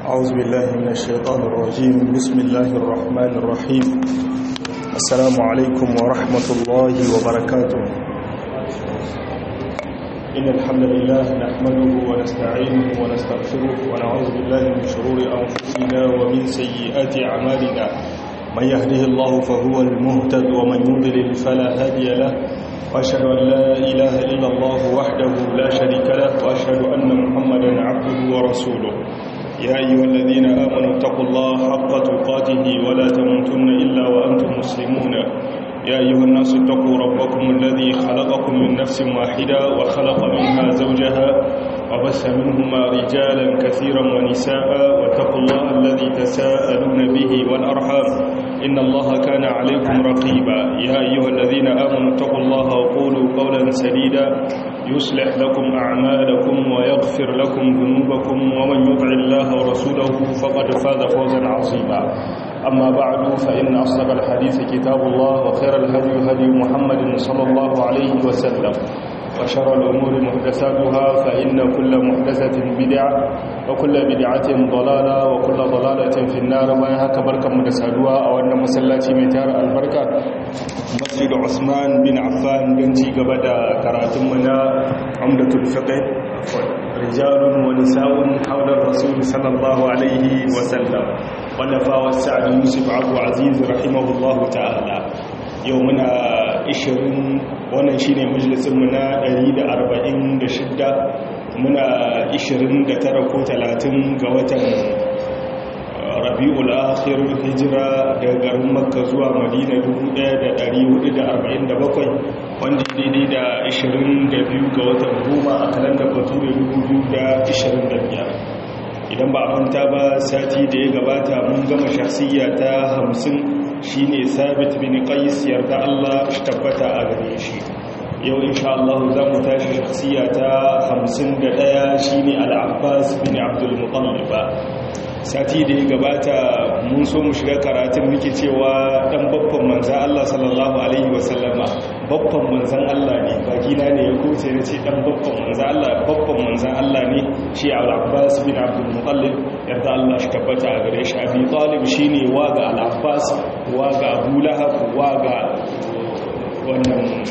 أعوذ بالله من الشيطان الرجيم. بسم الله الرحمن الرحيم. السلام عليكم ورحمة الله وبركاته. إن الحمد لله نحمده ونستعينه ونستغفره ونعوذ بالله من شرور أنفسنا ومن سيئات أعمالنا. من يهده الله فهو المهتد ومن يضلل فلا هادي له، وأشهد أن لا إله إلا الله وحده لا شريك له، وأشهد أن محمدا عبده ورسوله. يا أيها الذين آمنوا اتقوا الله حق تقاته ولا تموتن إلا وأنتم مسلمون. يا أيها الناس اتقوا ربكم الذي خلقكم من نفس واحدة وخلق منها زوجها وبث منهما رجالا كثيرا ونساء، واتقوا الله الذي تساءلون به والأرحام إن الله كان عليكم رقيبا. يا أيها الذين آمنوا اتقوا الله وقولوا قولا سديدا يصلح لكم أعمالكم ويغفر لكم ذنوبكم، ومن يطع الله ورسوله فقد فاز فوزا عظيما. أما بعد، فإن أصدق الحديث كتاب الله، وخير الهدي هدي محمد صلى الله عليه وسلم، وشر الأمور محدثاتها، فإن كل محدثة بدعة وكل بدعة ضلالة وكل ضلالة في النار. ما يهك بركة مدسادوها أو أن مسلاتي ميتار البركة مسجد عثمان بن عفان بنتي قبدا كراتمنا عمدة الفقه، رجال ونساء حول الرسول صلى الله عليه وسلم، ونفا والسعد يوسف عبد العزيز رحمه الله تعالى. يومنا 20 wannan shine majalisin mu na 146, muna 29 ko 30 ga watan Rabiul Akhir, hijira daga garin Makka zuwa Madina 1447, wanda daidai da 22 ga watan Goma a kalandar Bature 2025. Idan ba a manta ba, sati da ya gabata mun gama shakhsiyya ta 50 shine Sabit bin Qais, yarda Allah shi tabbata a gare shi. Yau insha Allah za mu tashi shakhsiyya ta 51 shine Al-Abbas bin Abdul Muttalib. Sati da ya gabata mun so mu shiga karatun muke cewa dan babban manzon Allah sallallahu alaihi wasallama, babban manzon Allah ne, bakina ne ya kuce ne ce dan babban manzon Allah, babban manzon Allah ne shi Al-Abbas bin Abdul Muttalib, yarda Allah shi tabbata a gare shi. Abi Talib shine waga Al-Abbas, waga Abu Lahab, waga wannan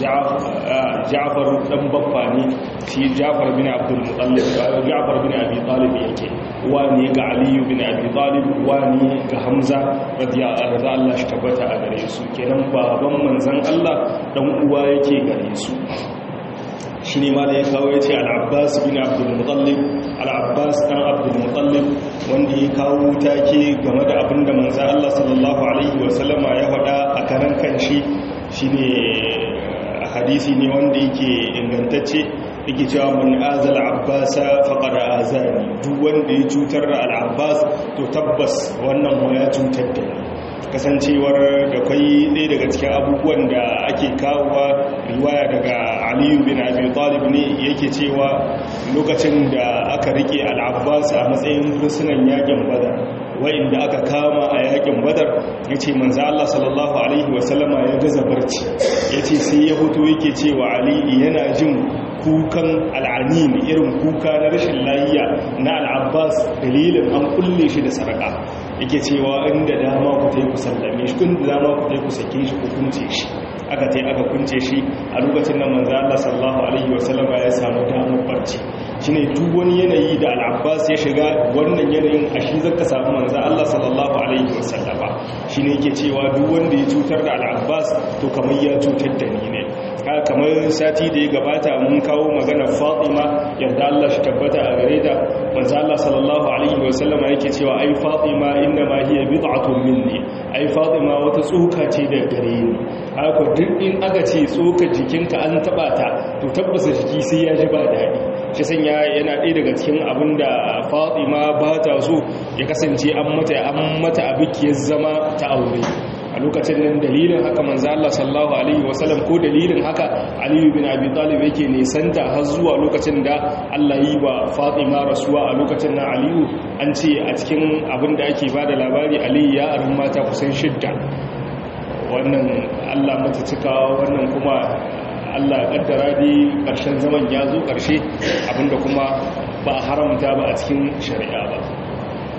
Ja'far dan babba ne shi, Ja'far bin Abdul Muttalib, Ja'far bin Abi Talib yake wani ga Ali bin Abi Talib, wani ga Hamza radiyallahu Allah shi tabbata a gare su. Kenan baban manzon Allah dan uwa yake gare su. Shine ma da ya kawo yace Al-Abbas bin Abdul Muttalib, Al-Abbas dan Abdul Muttalib, wanda ya kawo take game da abinda manzon Allah sallallahu alaihi wasallama ya faɗa a karan kanshi. Shine hadisi ne wanda yake ingantacce, yake cewa man azal abbasa faqad azani, duk wanda ya cutar da al-abbas to tabbas wannan ma ya cutar da ni. Kasancewar da kai ɗaya daga cikin abubuwan da ake kawowa riwaya daga Ali bin Abi Talib ne, yake cewa lokacin da aka rike al-abbas a matsayin fursunan yakin Badar, wa'inda aka kama a yakin Badar, yace manzo Allah sallallahu alaihi wasallama ya gaza barci, yace sai ya fito yake cewa Ali yana jin kukan al'anin, irin kuka na rashin lafiya na al-Abbas dalilin an kulle shi da sarka. Yake cewa inda dama ku tai ku sallame shi, kun dama ku tai ku sake shi ku kunce shi. Aka tai aka kunce shi. A lokacin nan manzo Allah sallallahu alaihi wasallama ya samu damar barci. Shine duk wani yanayi da al-Abbas ya shiga, wannan yanayin a shi zaka samu manzo Allah sallallahu alaihi wasallama. Shine yake cewa duk wanda ya cutar da al-Abbas to kamar ya cutar da ni ne. Kamar sati da ya gabata mun kawo magana Fatima, yadda Allah shi tabbata a gare ta. Manzo Allah sallallahu alaihi wasallama yake cewa ai Fatima inna ma hiya bid'atun minni, ai Fatima wata tsoka ce da gare ni. Haka duk in aka ce tsokar jikinka an taba ta to tabbasa jiki sai ya ji ba daɗi. Shi sanya yana ɗaya daga cikin abinda Fatima ba ta so ya kasance an mata abikiyar zama ta aure. A lokacin nan dalilin haka manzo Allah sallallahu alaihi wasallam, ko dalilin haka Ali bin Abi Talib yake nisanta har zuwa lokacin da Allah yi wa Fatima rasuwa. A lokacin nan Ali an ce a cikin abin da ake bada labari, Ali ya arin mata kusan 6. Wannan Allah mata cika, wannan kuma Allah ya kaddara dai karshen zaman ya zo karshe, abinda kuma ba haramta ba a cikin shari'a ba.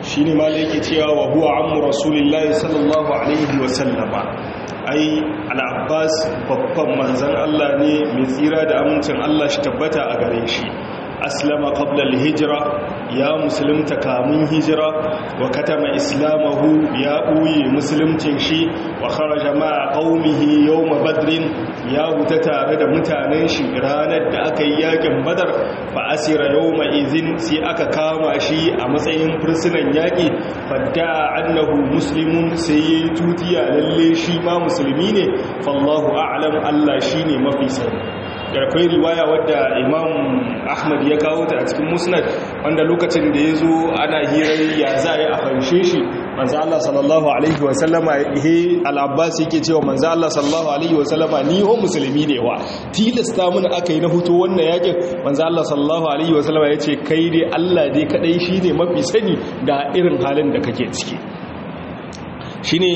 shine malai yake cewa wa huwa ammu rasulillahi sallallahu alaihi wa sallama ai al-abbas babban manzon Allah ne mai tsira da amincin Allah shi tabbata a gare shi aslama qabla al-hijra ya musulunta kamun hijira wa katama islamahu ya uyi musulmcin shi wa kharaja ma'a qaumihi yawm badrin ya huta tare da mutanen shi ranar da aka yi yakin badar fa asira yawma izin sai aka kama shi a matsayin fursunan yaki fadda annahu muslimun sai tutiya lalle shi ma musulmi ne fallahu a'lam Allah shine mafi sani da akwai riwaya wadda imam ahmad ya kawo ta a cikin musnad wanda lokacin da ya zo ana hirar ya za a fanshe shi manzo Allah sallallahu alaihi wasallama al-abbas yake cewa manzo Allah sallallahu alaihi wasallama ni ho musulmi ne wa tilasta mun aka yi na huto wannan yakin manzo Allah sallallahu alaihi wasallama yace kai dai Allah dai kadai shine mafi sani da irin halin da kake ciki shine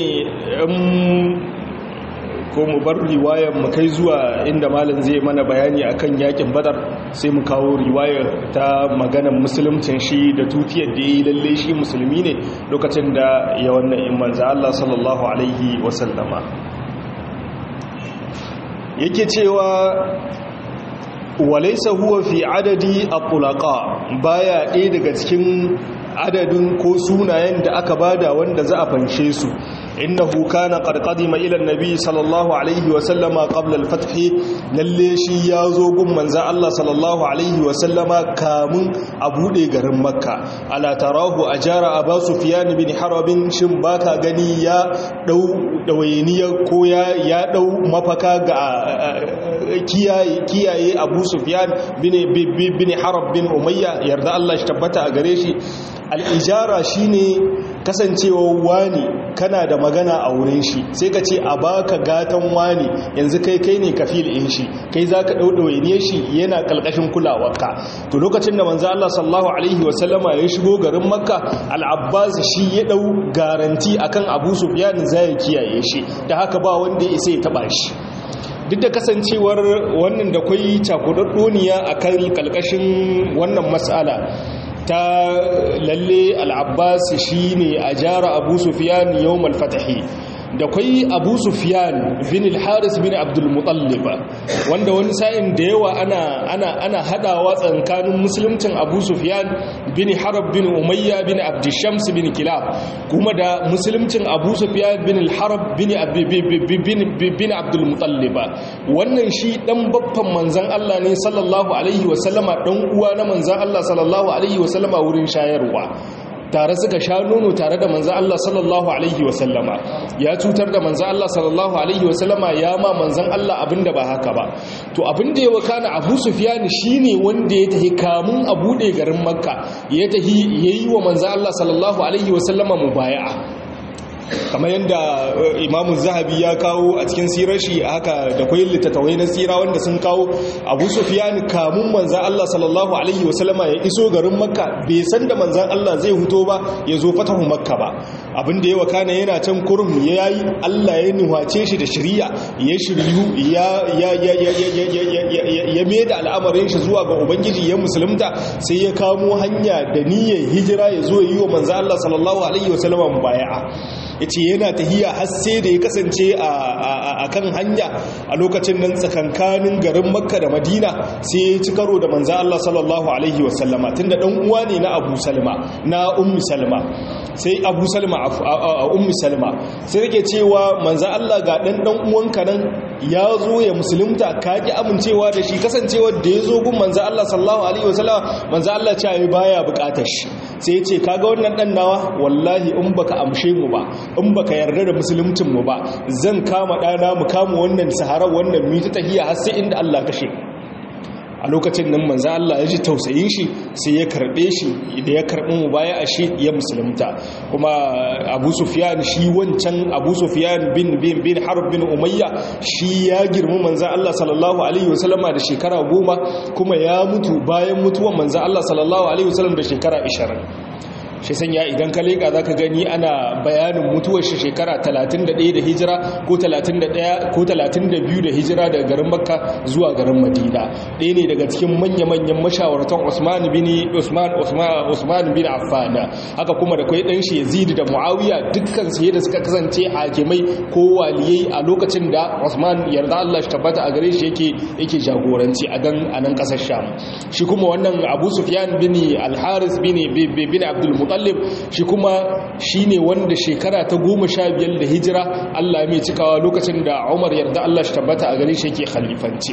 ko mu bar riwayar mu kai zuwa inda malam zai mana bayani akan yakin badar sai mu kawo riwayar ta maganar musuluncin shi da tutiyar da yi lalle shi musulmi ne lokacin da ya wannan manzo Allah sallallahu alaihi wasallama yake cewa walaysa huwa fi adadi at-tulaqa baya ɗaya daga cikin adadin ko sunayen da aka bada wanda za a fanshe su innahu kana qad qadima ila an-nabi sallallahu alaihi wa sallama qabla al-fath lalle shi yazo gun manzo Allah sallallahu alaihi wa sallama kamun a bude garin makka ala tarahu ajara abu sufyan bin harb shin baka gani ya dau dawayeniya ko ya dau mafaka ga kiyaye abu sufyan bin harb bin umayya yarda Allah shi tabbata a gare shi al-ijara shine kasancewa wani kana da magana a wurin shi sai ka ce a baka gatan wani yanzu kai ne kafil in shi kai zaka daudawaye ne shi yana kalkashin kulawarka to lokacin da manzo Allah sallallahu alaihi wasallama ya shigo garin makka al-abbas shi ya dau garanti akan abu sufyan zai kiyaye shi da haka ba wanda ya isa ya taba shi duk da kasancewar wannan da kwai cakudaddoniya akan kalkashin wannan mas'ala ta lalle al-abbas shine ajara abu sufyan yawm al-fath da kwai abu sufyan bin al-haris bin abdul muttalib wanda wani sa'in da yawa ana hadawa tsakanin musuluncin abu sufyan bin harb bin umayya bin abd shams bin kilab kuma da musuluncin abu sufyan bin al-harb bin abdul muttalib wannan shi dan babban manzon Allah ne sallallahu alaihi wasallama dan uwa na manzon Allah sallallahu alaihi wasallama wurin shayarwa tare suka sha nono tare da manzo Allah sallallahu alaihi wasallama ya cutar da manzo Allah sallallahu alaihi wasallama ya ma manzon Allah abinda ba haka ba to abinda ya wakana Abu Sufyan shine wanda ya tahi kamun a bude garin Makka ya tahi yayi wa manzo Allah sallallahu alaihi wasallama mubaya'a kamar yadda imamu zahabi ya kawo a cikin sirar shi haka da kwai littattawai na sira wanda sun kawo abu sufiyan kamun manzan Allah sallallahu alaihi wasallama ya iso garin makka bai san da manzan Allah zai huto ba ya zo fatahu makka ba abinda ya wakana yana can kurum ya yi Allah ya nuhace shi da shiriya ya shiryu ya mai da al'amarin shi zuwa ga ubangiji ya musulunta sai ya kamo hanya da niyyar hijira ya zo yi wa manzan Allah sallallahu alaihi wasallama mubaya'a yace yana tahiya har sai da ya kasance a kan hanya a lokacin nan tsakankanin garin Makka da Madina sai ya ci karo da manzo Allah sallallahu alaihi wasallama tunda dan uwa ne na Abu Salma na Ummu Salma sai Abu Salma Ummu Salma sai yake cewa manzo Allah ga dan uwanka nan ya zo ya musulunta ka ki amincewa da shi kasancewa da ya zo gun manzo Allah sallallahu alaihi wasallama manzo Allah ya ce baya bukatar shi sai ya ce kaga wannan dan nawa wallahi in baka amshe mu ba in baka yarda da musuluncin mu ba zan kama dana mu kama wannan sahara wannan mita tahiya har sai inda Allah kashe a lokacin nan manzo Allah ya ji tausayin shi sai ya karbe shi da ya karbi mu baya a shi ya musulunta kuma Abu Sufyan shi wancan Abu Sufyan bin Harb bin Umayya shi ya girma manzo Allah sallallahu alaihi wasallama da shekara 10 kuma ya mutu bayan mutuwan manzo Allah sallallahu alaihi wasallam da shekara 20 shi sanya idan ka leka zaka gani ana bayanin mutuwar shi shekara 31 da hijira ko 31 ko 32 da hijira daga garin Makka zuwa garin Madina. Ɗaya ne daga cikin manya-manyan mashawartan Usman bin Affan. Haka kuma da kai dan shi Yazid da Muawiya dukkan su da suka kasance hakimai ko waliyai a lokacin da Usman yarda Allah shi tabbata a gare shi yake jagoranci a nan kasar Sham. Shi kuma wannan Abu Sufyan bin Al-Haris bin Abdul Muttalib shi kuma shine wanda shekara ta 15 da hijira Allah mai cikawa lokacin da Umar yarda Allah shi tabbata a gare shi yake khalifanci.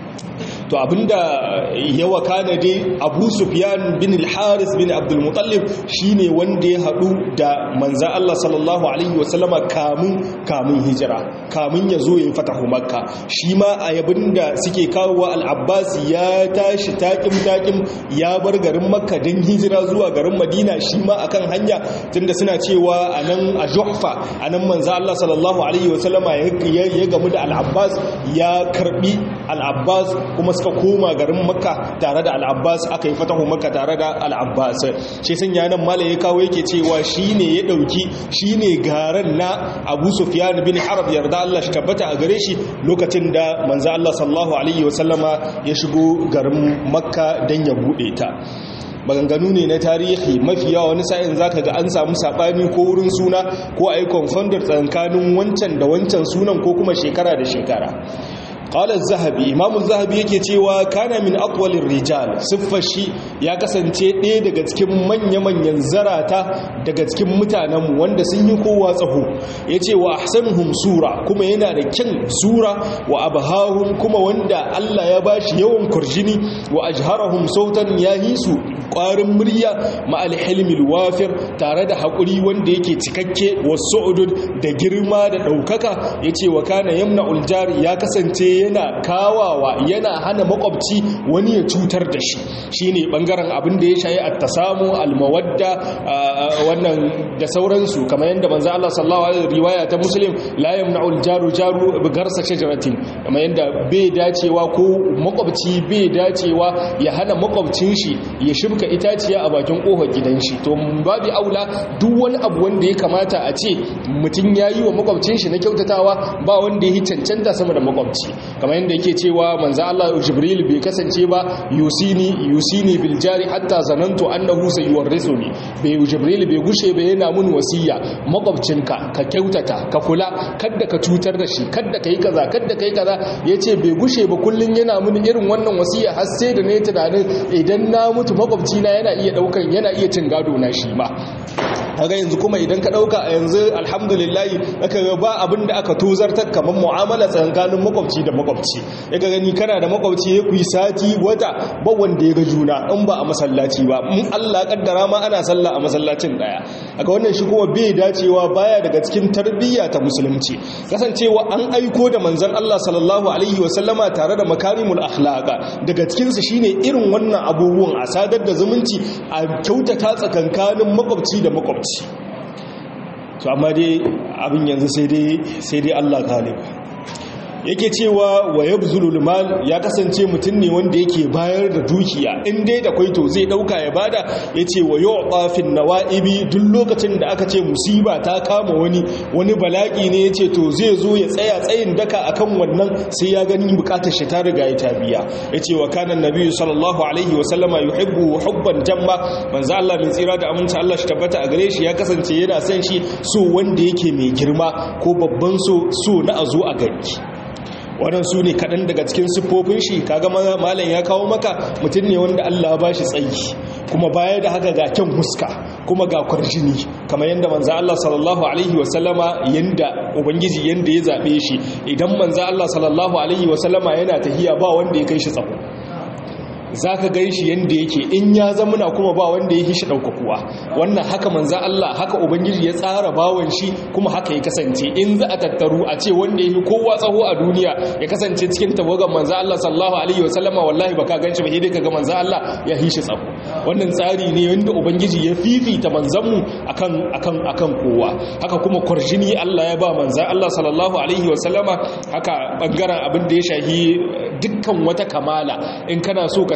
To abinda ya wakana dai Abu Sufyan bin Al-Haris bin Abdul Muttalib shine wanda ya hadu da manzo Allah sallallahu alaihi wasallama kamun hijira, kamun ya zo ya fatahu Makka. Shi ma ayabinda suke kawo Al-Abbas ya tashi takim ya bar garin Makka dan hijira zuwa garin Madina, shi ma akan hanya tunda suna cewa anan a Juhfa anan manzo Allah sallallahu alaihi wasallama ya gamu da Al-Abbas, ya karbi Al-Abbas kuma suka koma garin Makka tare da Al-Abbas, aka yi fatahu Makka tare da Al-Abbas. Shi sun yanan mala ya kawo yake cewa shine ya dauki shine garan na Abu Sufyan bin Harb yarda Allah shi tabbata a gare shi lokacin da manzo Allah sallallahu alaihi wasallama ya shigo garin Makka dan ya bude ta. Maganganu ne na tarihi mafi yawa wani sa'in zaka ga an samu sabani ko wurin suna ko ai confounder tsakanin wancan da wancan sunan ko kuma shekara da shekara. qala az-zahabi imam az-zahabi yake cewa kana min atwalir rijal siffar shi ya kasance ɗaya daga cikin manya-manyan zarata daga cikin mutanen wanda sun yi kowa tsaho yace wa ahsanuhum sura kuma yana da kyan sura wa abahahum kuma wanda Allah ya bashi yawan kurjini wa ajharahum sautan yahisu ƙwarin murya ma'al hilmil wafir tare da haƙuri wanda yake cikakke wasu'udud da girma da ɗaukaka yace wa kana yamna'ul jari ya kasance yana kawawa yana hana makwabci wani ya cutar da shi shine bangaren abin da ya shayi at-tasamu al-mawadda wannan da sauransu kamar yanda manzo Allah sallallahu alaihi riwaya ta Muslim la yamna'ul jaru bi garsa shajaratin kamar yanda bai dacewa ko makwabci bai dacewa ya hana makwabcin shi ya shibka itaciya a bakin kofar gidan shi to babu aula duk wani abu wanda ya kamata a ce mutum yayi wa makwabcin shi na kyautatawa ba wanda ya cancanta sama da makwabci kamar yadda yake cewa manzo Allah Jibril bai kasance ba yusini bil jari hatta zanantu annahu sayuwarrisuni bai Jibril bai gushe ba yana mun wasiya makwabcinka ka kyautata ka kula kada ka cutar da shi kada kai kaza yace bai gushe ba kullun yana mun irin wannan wasiya har sai da nayi tunanin idan na mutu makwabcina yana iya cin gado na shi ma kaga yanzu kuma idan ka dauka a yanzu alhamdulillah aka ga ba abin da aka tozartar kamar mu'amala tsakanin makwabci da makwabci yaga gani kana da makwabci ya kuyi sati wata ba wanda ya ga juna in ba a masallaci ba in Allah kaddara ma ana sallah a masallacin daya aka wannan shi kuma bai dacewa baya daga cikin tarbiyya ta musulunci kasancewa an aiko da manzon Allah sallallahu alaihi wasallama tare da makarimul akhlaqa daga cikin su shine irin wannan abubuwan a sadar da zumunci a kyautata tsakankanin makwabci da makwabci to amma dai abin yanzu sai dai Allah galib yake cewa wa yabzulul mal ya kasance mutum ne wanda yake bayar da dukiya in dai da kwaito zai dauka ya bada yace wa yu'ta fin nawaibi duk lokacin da aka ce musiba ta kama wani balaki ne yace to zai zo ya tsaya tsayin daka akan wannan sai ya gani bukatar shi ta riga ya tabiya yace wa kana annabi sallallahu alaihi wa sallama yuhibbu hubban jamma manzo Allah mai tsira da aminci Allah shi tabbata a gare shi ya kasance yana son shi so wanda yake mai girma ko babban so na azo a gari waɗansu ne kaɗan daga cikin siffofin shi kaga malam ya kawo maka mutum ne wanda Allah ba shi tsayi kuma baya da haka ga kyan huska kuma ga kwarjini kamar yadda manzo Allah sallallahu alaihi wasallama yanda ubangiji yanda ya zabe shi idan manzo Allah sallallahu alaihi wasallama yana tahiya ba wanda ya kai shi tsaho za ka gan shi yadda yake in ya zamuna kuma ba wanda ya shi ɗaukakuwa wannan haka manza Allah haka ubangiji ya tsara bawan shi kuma haka ya kasance in za a tattaru a ce wanda ya yi kowa tsaho a duniya ya kasance cikin tawagan manza Allah sallallahu alaihi wasallama wallahi ba ka gan shi ba hidai ka ga manza Allah ya yi shi tsaho wannan tsari ne wanda ubangiji ya fifita manzanmu akan kowa haka kuma kwarjini Allah ya ba manza Allah sallallahu alaihi wasallama haka bangaren abin da ya shahi dukkan wata kamala in kana so ka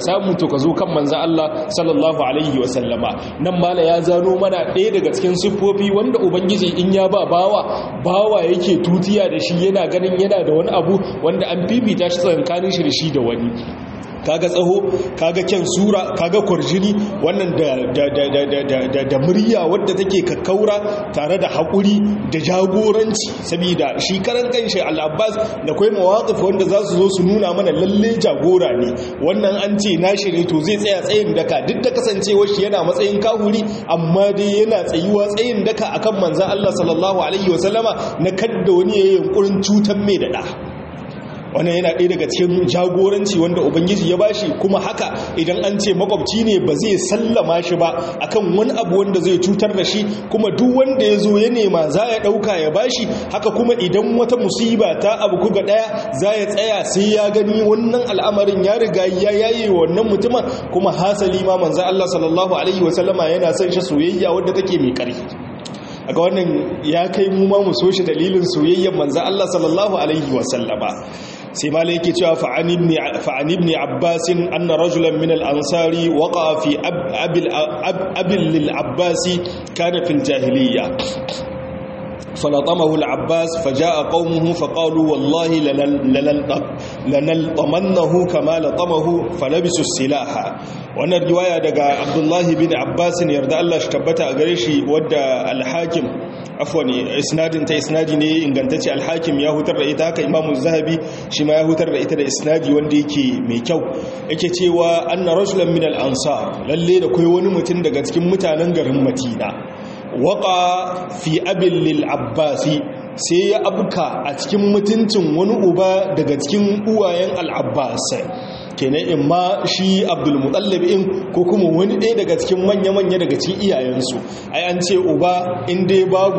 samu to ka zo kan manzon Allah sallallahu alaihi wasallama. nan mala ya zano mana ɗaya daga cikin siffofi wanda ubangiji in ya ba bawa yake tutiya da shi, yana ganin yana da wani abu wanda an bibita shi tsakankanin shi da shi da wani. kaga tsaho, kaga kyan sura, kaga kwarjini, wannan da murya wadda take kakkaura tare da haƙuri da jagoranci. saboda shi karan kanshi al-Abbas da kai mawaqif wanda za su zo su nuna mana lalle jagora ne, wannan an ce nashi ne to zai tsaya tsayin daka, duk da kasancewar shi yana matsayin kahuri amma dai yana tsayuwa tsayin daka akan manzon Allah sallallahu alaihi wasallama na kadda wani yayin yunkurin cutar mai da wannan yana ɗaya daga cikin jagoranci wanda ubangiji ya bashi. kuma haka idan an ce makwabci ne ba zai sallama shi ba akan wani abu wanda zai cutar da shi, kuma duk wanda ya zo ya nema za ya ɗauka ya bashi. haka kuma idan wata musiba ta abu kuga ɗaya za ya tsaya sai ya gani wannan al'amarin ya riga ya yaye wannan mutumin. kuma hasali ma manzo Allah sallallahu alaihi wasallama yana son shi soyayya wadda take mai ƙarfi. aga wannan ya kai mu ma mu so shi dalilin soyayyar manzo Allah sallallahu alaihi wasallama. sai ma yake cewa fa'an ibn Abbas anna rajulan min al-ansari waqa fi abil lil Abbas kana fil jahiliyya فلطمه العباس فجاء قومه فقالوا والله لنلطمنه كما لطمه فلبسوا السلاح. wannan riwaya daga Abdullahi bin Abbas yarda Allah shi tabbata a gare shi wadda al-Hakim isnadi ne ingantacce. al-Hakim ya hutar da ita, haka Imam Zahabi shi ma ya hutar da ita da isnadi wanda yake mai kyau. yake cewa anna rajulan min al-ansar, lalle da kai wani mutum daga cikin mutanen garin Madina, waƙa fi abin lil'abbasi, sai ya abuka a cikin mutuncin wani uba daga cikin uwayen al'abbas, kenan in ma shi abdulmutallab in ko kuma wani ɗaya daga cikin manya-manya daga cikin iyayensu. ai an ce uba inda babu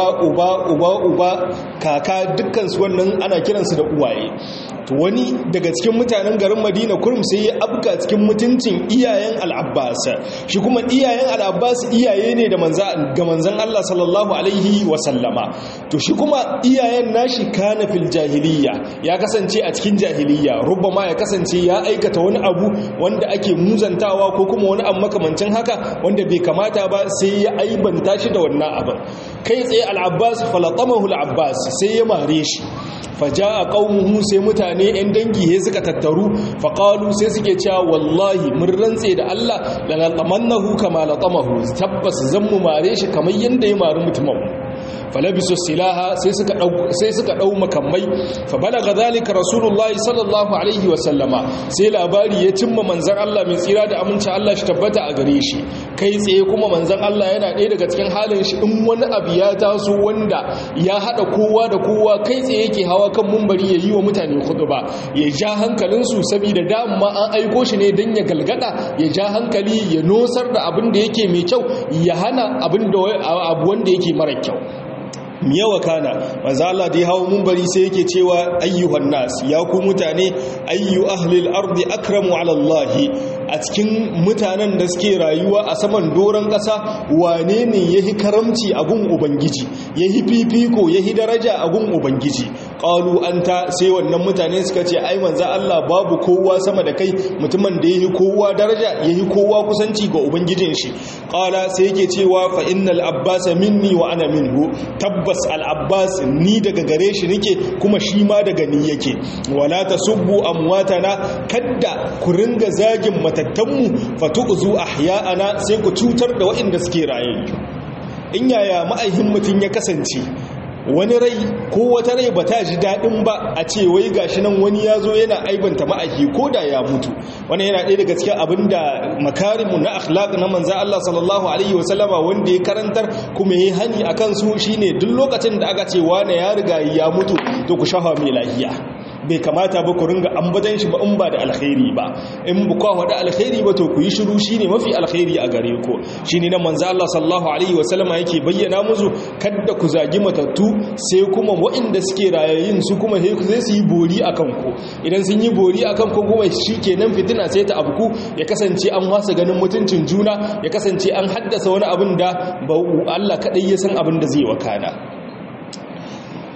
uba kaka dukkansu wannan ana kiransu da uwaye. to wani daga cikin mutanen garin Madina kurum sai ya abuka cikin mutuncin iyayen al'abbas. shi kuma iyayen al'abbas iyaye ne ga manzan Allah sallallahu alaihi wasallama. to shi kuma iyayen nashi kana fil jahiliya, ya kasance a cikin jahiliya, rubbama ya kasance ya aikata wani abu wanda ake muzantawa ko kuma wani abu makamancin haka wanda bai kamata ba, sai ya aibanta shi da wannan abin. kai tsaye al-Abbas falatamahu al-Abbas sai ya mare shi. faja'a qaumuhu, sai mutane ɗan dangi he suka tattaru, faqalu sai suke cewa wallahi mun rantse da Allah la latamannahu kama latamahu, tabbas zan mu mare shi kamar yanda ya mari mutumin. falabisu silaha, sai suka dau makamai. fa balaga zalika rasulullahi sallallahu alaihi wa sallama, sai labari ya cimma manzon Allah mai tsira da aminci Allah shi tabbata a gare shi. kai tsaye kuma manzon Allah yana ɗaya daga cikin halin shi, in wani abu ya taso wanda ya hada kowa da kowa, kai tsaye yake hawa kan mumbari ya yi wa mutane khutba, ya ja hankalinsu, saboda dama an aiko shi ne don ya galgada, ya ja hankali, ya nosar da abin da yake mai kyau, ya hana abu wanda yake mara kyau. miyawa kana manzo Allah da ya hawo munbari sai yake cewa ayyuhan nas, ya ku mutane, ayyu ahlil ardi akramu ala Allah, a cikin mutanen da suke rayuwa a saman doron ƙasa wane ne yahi karamci a gun ubangiji, yahi fifiko, yahi daraja a gun ubangiji. qalu anta, sai wannan mutane suka ce ai manzo Allah babu kowa sama da kai, mutumin da yahi kowa daraja, yahi kowa kusanci ga ubangijin shi. qala, sai yake cewa fa innal abbas minni wa ana minhu, tabbas al-abbas ni daga gare shi nake kuma shi ma daga ni yake. wala tasubbu amwatana, kadda ku ringa zagin matattanmu, fatu'zu ahya'ana, sai ku cutar da waɗanda suke raye. in yaya ma'aihin mutum ya kasance wani rai ko wata rai ba ta ji daɗin ba a ce wai gashi nan wani ya zo yana aibanta ma'aiki ko da ya mutu. wani yana ɗaya daga cikin abin da makarimu na akhlaq na manzan Allah sallallahu alaihi wasallama wanda ya karantar kuma ya yi hani a kansu, shine duk lokacin da aka ce wane ya riga ya mutu to ku shafa mai lahiya. bai kamata ba ku ringa ambatan shi ba in ba da alkhairi ba. in ba ku wada alkhairi ba to ku yi shiru, shine mafi alkhairi a gare ku. shine nan manzo Allah sallallahu alaihi wasallama yake bayyana musu kada ku zagi matattu, sai kuma waɗanda suke rayayin su kuma sai su yi bori akan ku. idan sun yi bori akan ku kuma shikenan fitina sai ta abku, ya kasance an wasa ganin mutuncin juna, ya kasance an haddasa wani abin da Allah kadai ya san abin da zai wakana.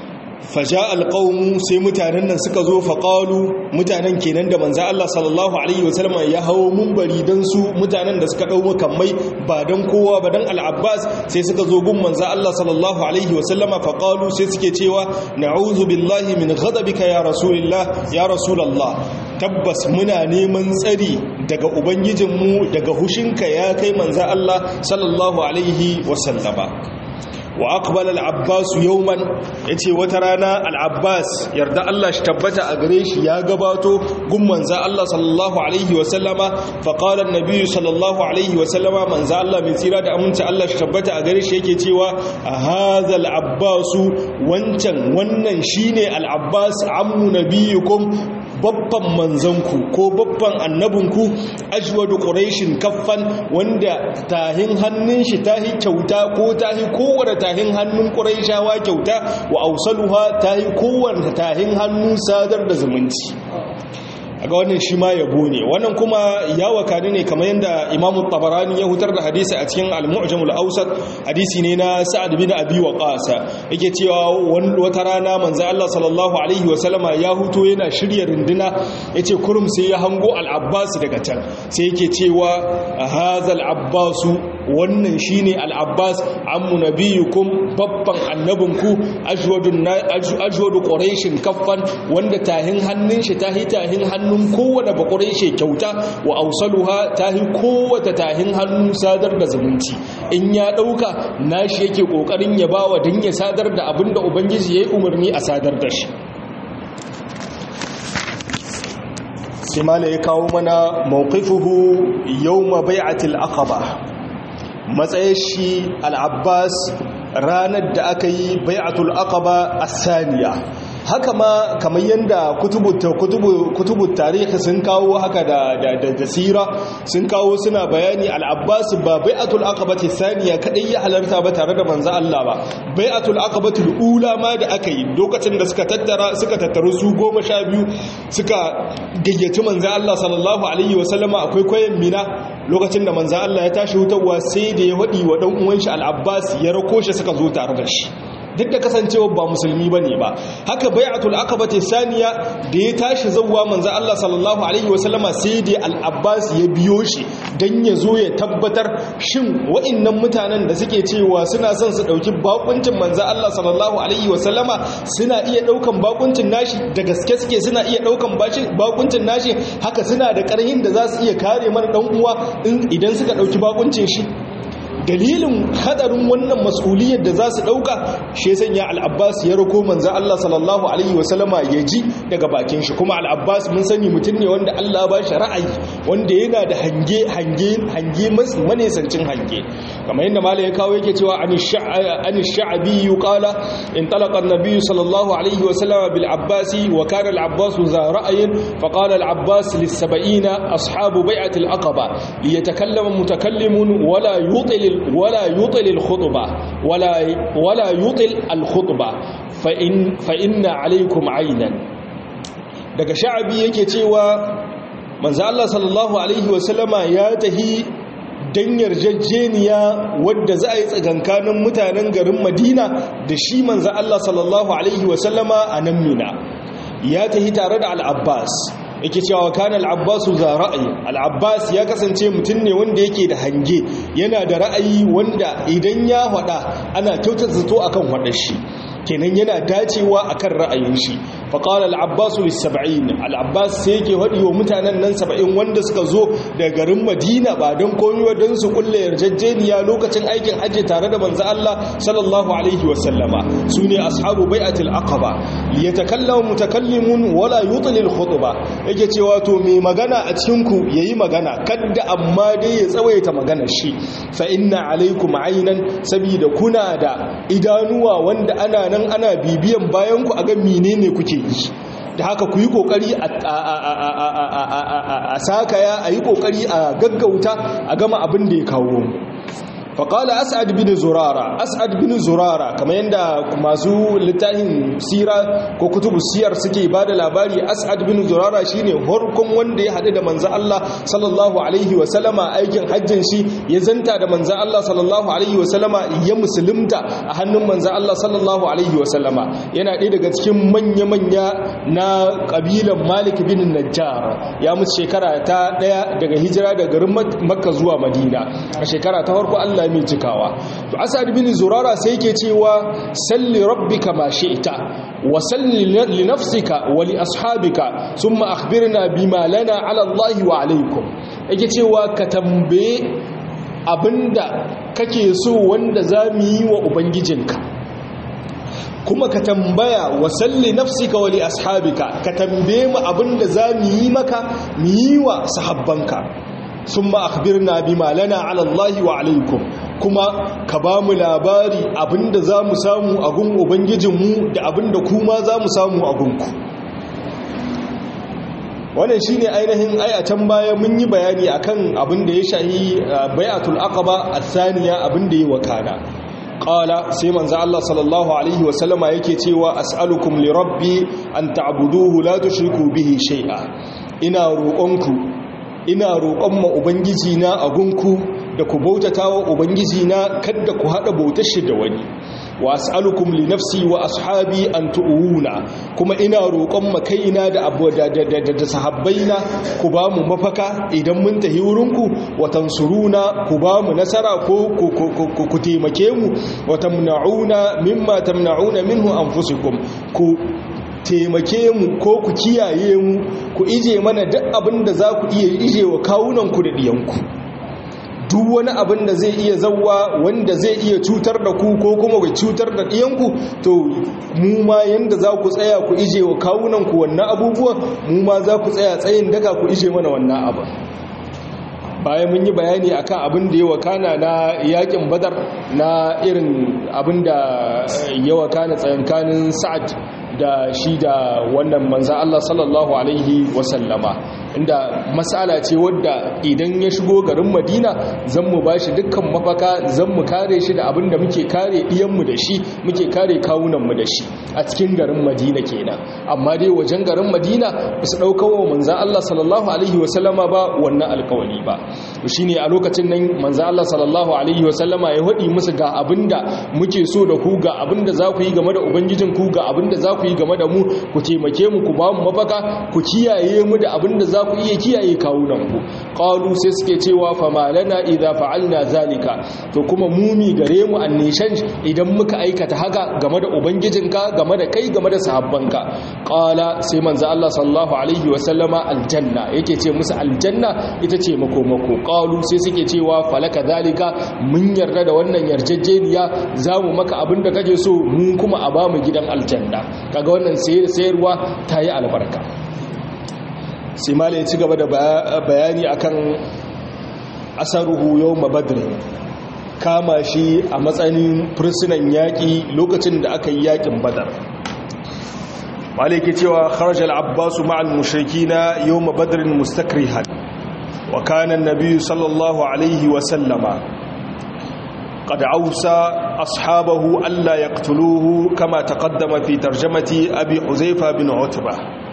faja alqawmu sai mutanen nan suka zo faqalu mutanen kenan da manzo Allah sallallahu alaihi wasallam ya hawo munbari dan su mutanen da suka dau makamai ba dan kowa ba dan al-Abbas sai suka zo gun manzo Allah sallallahu alaihi wasallam faqalu sai suke cewa na'udhu billahi min ghadabika ya rasulullah tabbas muna neman tsari daga ubangijinmu daga hushinka ya kai manzo Allah sallallahu alaihi wasallama wa aqbala al-abbas yawman yace wata rana al-abbas yarda Allah shi tabbata a gare shi ya gabato gun manzo Allah sallallahu alaihi wa sallama fa qala an-nabi sallallahu alaihi wa sallama manzo Allah mai tsira da aminci Allah shi tabbata a gare shi yake cewa hadha al-abbas wannan shine al-abbas ammu nabiyukum babban manzanku ko babban annabinku ajwadu quraishin kaffan wanda tahin hannun shi tahi kyauta ko tahi kowace tahin hannun quraishawa kyauta wa ausaluha tahi kowace tahin hannu sadar da zumunci aga wannan shi ma yabo ne wannan kuma ya wakani ne kamar yadda Imam Tabarani ya hutar da hadisi a cikin Al-Mu'jam al-Awsat hadisi ne na Sa'ad bin Abi Waqqas yake cewa wata rana manzo Allah sallallahu alaihi wasallama ya huto yana shirya runduna yace kurum sai ya hango Al-Abbas daga can sai yake cewa hadha al-Abbas wannan shine Al-Abbas ammu nabiyukum babban annabinku ajwadu quraishin kaffan wanda tahin hannun shi tahin hannun kowane bakurai she kyauta wa ausaluha tahi kowace tahin hannu sadar da zumunci in ya dauka nashi yake kokarin ya bawa dan ya sadar da abinda ubangiji yayi umarni a sadar da shi sai mala ya kawo mana mawqifuhu yawma bai'atil aqaba matsayin shi al-abbas ranar da aka yi bai'atul aqaba as-saniya haka ma kamar yadda kutubu tarihi sun kawo haka da sira sun kawo suna bayani al-abbas ba bai'atul aqabati thaniya kadai ya halarta ba tare da manzo Allah ba bai'atul aqabati ula ma da aka yi lokacin da suka tattaru su 12 suka gayyaci manzo Allah sallallahu alaihi wasallama akwai koyen mina lokacin da manzo Allah ya tashi hutawa sai da ya wadi wa dan uwan shi al-abbas ya rako shi suka zo tare da shi duk da kasancewa ba musulmi bane ba haka bai'atul aqabati saniya da ya tashi zawwa manzo Allah sallallahu alaihi wasallama sai da al-Abbas ya biyo shi dan ya zo ya tabbatar shin wa'annan mutanen da suke cewa suna son su dauki bakuncin manzo Allah sallallahu alaihi wasallama suna iya daukan bakuncin nashi da gaske suke suna iya daukan bakuncin nashi haka suna da karhin da za su iya kare mana dan uwa idan suka dauki bakuncin shi dalilin hadarin wannan mas'uliyar da za su dauka shi sanya al-Abbas ya rako manzo Allah sallallahu alaihi wasallama ya ji daga bakin shi kuma al-Abbas mun sani mutum ne wanda Allah ba shi ra'ayi wanda yana da hange manesancin hange kamar yadda malai ya kawo yake cewa an sha'abi qala intalaqa an-nabiy sallallahu alaihi wasallama bil Abbas wa kana al-Abbas za ra'ayin fa qala al-Abbas lis-70 ashabu bai'at al-aqaba liyatakallam mutakallimun ولا يطل الخطبة ولا يطل الخطبة فإن عليكم عينا daga sha'abi yake cewa manzo Allah sallallahu alaihi wasallama ya tahi dan yarjejeniya wadda za a yi tsakankanin mutanen garin Madina da shi manzo Allah sallallahu alaihi wasallama a nan Mina ya tahi tare da al-Abbas yake cewa kana al-Abbas za ra'ayi al-Abbas ya kasance mutum ne wanda yake da hange yana da ra'ayi wanda idan ya hada ana kyautata zato akan hadar shi kenan yana dacewa akan ra'ayin shi fa qala al-Abbas lis-70 al-Abbas sai yake hadi wa mutanen nan 70 wanda suka zo daga garin Madina ba dan komai dan su kulle yarjejeniya lokacin aikin hajji tare da manzo Allah sallallahu alaihi wasallama sune ashabu bai'atil aqaba yatakallamu mutakallimun wala yutlil khutba yake cewa to mai magana a cikinku yayi magana kadda amma dai ya tsawaita maganar shi fa inna alaikum aynan sabida kuna da idanuwa wanda ana bibiyan bayan ku aga menene kuke yi da haka ku yi kokari a sakaya a yi kokari a gaggauta a gama abin da ya kawo faƙala as'ad bin zurara kamar yadda masu littafin sira ko kutubu siyar suke ba da labari, as'ad bin zurara shine farkon wanda ya haɗu da manzan Allah sallallahu alaihi wasallama aikin hajjin shi, ya zanta da manzan Allah sallallahu alaihi wasallama, ya musulunta a hannun manzan Allah sallallahu alaihi wasallama. Yana ɗaya daga cikin manya-manya na ƙabilan Malik bin Najjar, ya mutu shekara ta ɗaya daga hijira da garin Makka zuwa Madina a shekara ta farko Allah mai cikawa. To Asad bin Zurara sai yake cewa salli rabbika ma shi'ta wa salli li nafsika wa li ashabika thumma akhbirna bima lana ala Allah wa alaikum. Yake cewa ka tambaye abinda kake so wanda zamu yi wa ubangijinka, kuma ka tambaya wa salli nafsika wa li ashabika, ka tambaye mu abinda zamu yi maka mu yi wa sahabbanka. summa akhbirna bima lana ala Allah wa alaikum, kuma ka ba mu labari abinda zamu samu a gun ubangijinmu da abinda kuma zamu samu a gunku. Wannan shine ainihin a can baya mun yi bayani akan abinda ya shahi bai'atul aqaba athaniya, abinda ya wakana. Qala sai manzo Allah sallallahu alaihi wasallama yake cewa as'alukum li rabbi an ta'buduhu la tushriku bihi shay'a. Ina roƙon ma ubangiji na a gunku da ku bautata wa ubangiji na, kada ku hada bautar shi da wani. Wa as'alukum li nafsi wa ashabi an tu'una, kuma ina roƙon ma kaina da sahabbaina ku ba mu mafaka idan mun tahi wurinku, wa tansuruna ku ba mu nasara ko ku taimake mu, wa tamna'una mimma tamna'una minhu anfusukum, ku taimake mu ko ku kiyaye mu, ku ije mana duk abin da za ku iya ije wa kawunanku da ɗiyanku. Duk wani abin da zai iya zauwa wanda zai iya cutar da ku ko kuma ga cutar da ɗiyanku, to mu ma yanda za ku tsaya ku ije wa kawunanku wannan abubuwan, mu ma za ku tsaya tsayin daka ku ije mana wannan abin. Bayan mun yi bayani akan abin da ya wakana na yakin Badar, na irin abin da ya wakana tsakankanin Sa'ad da shi da wannan manzo Allah sallallahu alaihi wasallama, inda mas'ala ce wadda idan ya shigo garin Madina zan mu bashi dukkan mafaka, zan mu kare shi da abin da muke kare iyanmu da shi, muke kare kawunanmu da shi a cikin garin Madina kenan. Amma dai wajen garin Madina ba su daukawa manzo Allah sallallahu alaihi wasallama ba wannan alƙawari ba. Shine a lokacin nan manzo Allah sallallahu alaihi wasallama ya hadi musu ga abinda muke so da ku, ga abinda za ku yi game da ubangijin ku, ga abinda za ku yi game da mu, ku taimake mu, ku ba mu mafaka, ku kiyaye mu da abinda za ku iya kiyaye kawunan ku. Qalu sai suke cewa fa malana idza fa'alna zalika, to kuma mumi gare mu annishan idan muka aikata haka game da ubangijinka, game da kai, game da sahabbanka. Qala sai manzo Allah sallallahu alaihi wasallama aljanna, yake ce musu aljanna ita ce makomako. Qalu sai suke cewa falaka zalika, mun yarda da wannan yarjejeniya, zamu maka abinda kake so, mu kuma a bamu gidan aljanna. Kaga wannan sayarwa ta yi albarka. Sai malai ci gaba da bayani akan asaruhu yawm badr, kama shi a matsayin fursunan yaƙi lokacin da aka yi yaƙin Badar. Malai ke cewa kharaja al-Abbas ma'al mushrikina yawm badr mustakrihan, wa kana an-nabiy sallallahu alaihi wa sallama قد أوصى أصحابه ألا يقتلوه كما تقدم في ترجمة أبي حذيفة بن عتبة.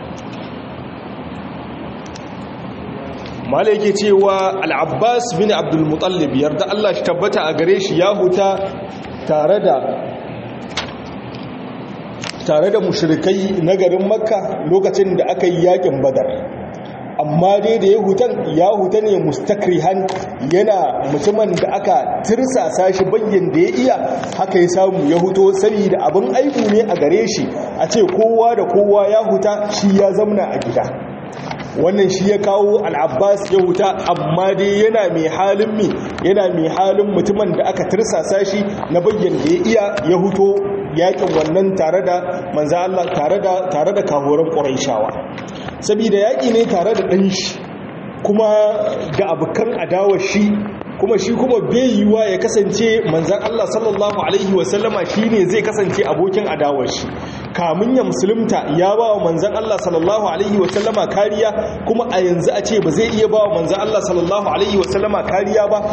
مالك تيوى العباس بن عبد المطلب يرضى الله اشتبت أغريش ياهوتا تارد مشركي نغر مكة لغة دا أكي ياكم بدر. Amma dai da ya huta ne mustakrihan, yana mutumin da aka tirsasa shi bayyan da ya iya, haka ya samu ya huto saboda abin aibu ne a gare shi a ce kowa da kowa ya huta, shi ya zamna a gida. Wannan shi ya kawo al-Abbas ya huta, amma dai yana mai halin mutumin da aka tirsasa shi na bayyan da ya iya, ya huto yakin wannan tare da manzo Allah, tare da kahoran Qurayshawa. Saboda yaƙi ne tare da ɗan shi, kuma ga abokan adawar shi, kuma shi kuma bai yiwa ya kasance manzan Allah sallallahu alaihi wasallama shi ne zai kasance abokin adawar shi. Kamun ya musulunta ya ba wa manzan Allah sallallahu alaihi wasallama kariya, kuma a yanzu a ce ba zai iya ba wa manzan Allah sallallahu alaihi wasallama kariya ba,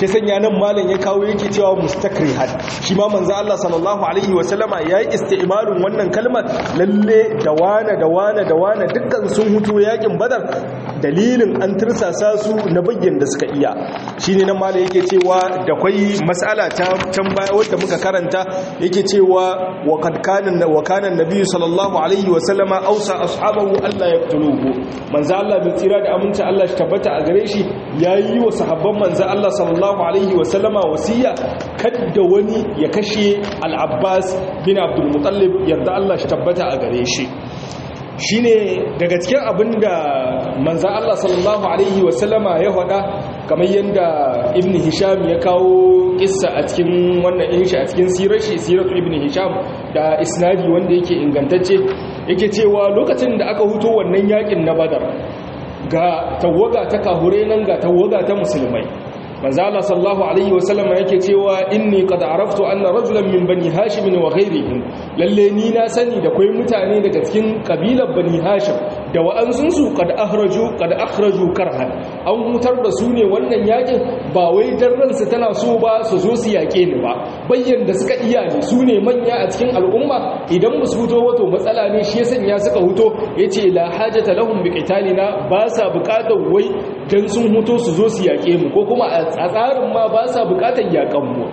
shi sanya nan malam ya kawo yake cewa mustakrihan shi ma manzo Allah sallallahu alaihi wasallama yayi isti'malun wannan kalmar lalle da wane dukkan sun huto yakin badar dalilin an tirsasa su na bayyan da suka iya shine nan malam yake cewa da kwai mas'ala ta can baya wanda muka karanta yake cewa wa kana annabi sallallahu alaihi wasallama ausa ashabahu alla yaqtuluhu manzo Allah bai tsira da aminci Allah shi tabbata a gare shi yayi wa sahabban manzo Allah sallallahu alaihi wasallama wasiya kada wani ya kashe al-Abbas bin Abdul Muttalib yadda Allah shi tabbata a gare shi shine daga cikin abinda manzo Allah sallallahu alaihi wasallama ya faɗa kamar yadda Ibn Hisham ya kawo kissa a cikin wannan inshi a cikin siratu Ibn Hisham da isnadi wanda yake ingantacce yake cewa lokacin da aka huto wannan yakin na Badar ga tawaga ta kahure nan ga tawaga ta musulmai manzo Allah sallallahu alaihi wasallam yake cewa inni qad araftu anna rajulan min bani hashim wa ghayrihim lalle ni na sani da kai mutane daga cikin kabilar bani hashim da wa'ansun su qad akhraju karhan an hutar da su ne wannan yakin ba wai dan ransu tana so ba su zo su yake ni ba bayyan da suka iya ne su ne manya a cikin al'umma idan musu huto wato matsala ne shi ya sanya suka huto yace la hajata lahum biqitalina ba sa bukatar wai dan sun huto su zo su yake mu ko kuma a tsarin ma ba sa bukatar yakan mu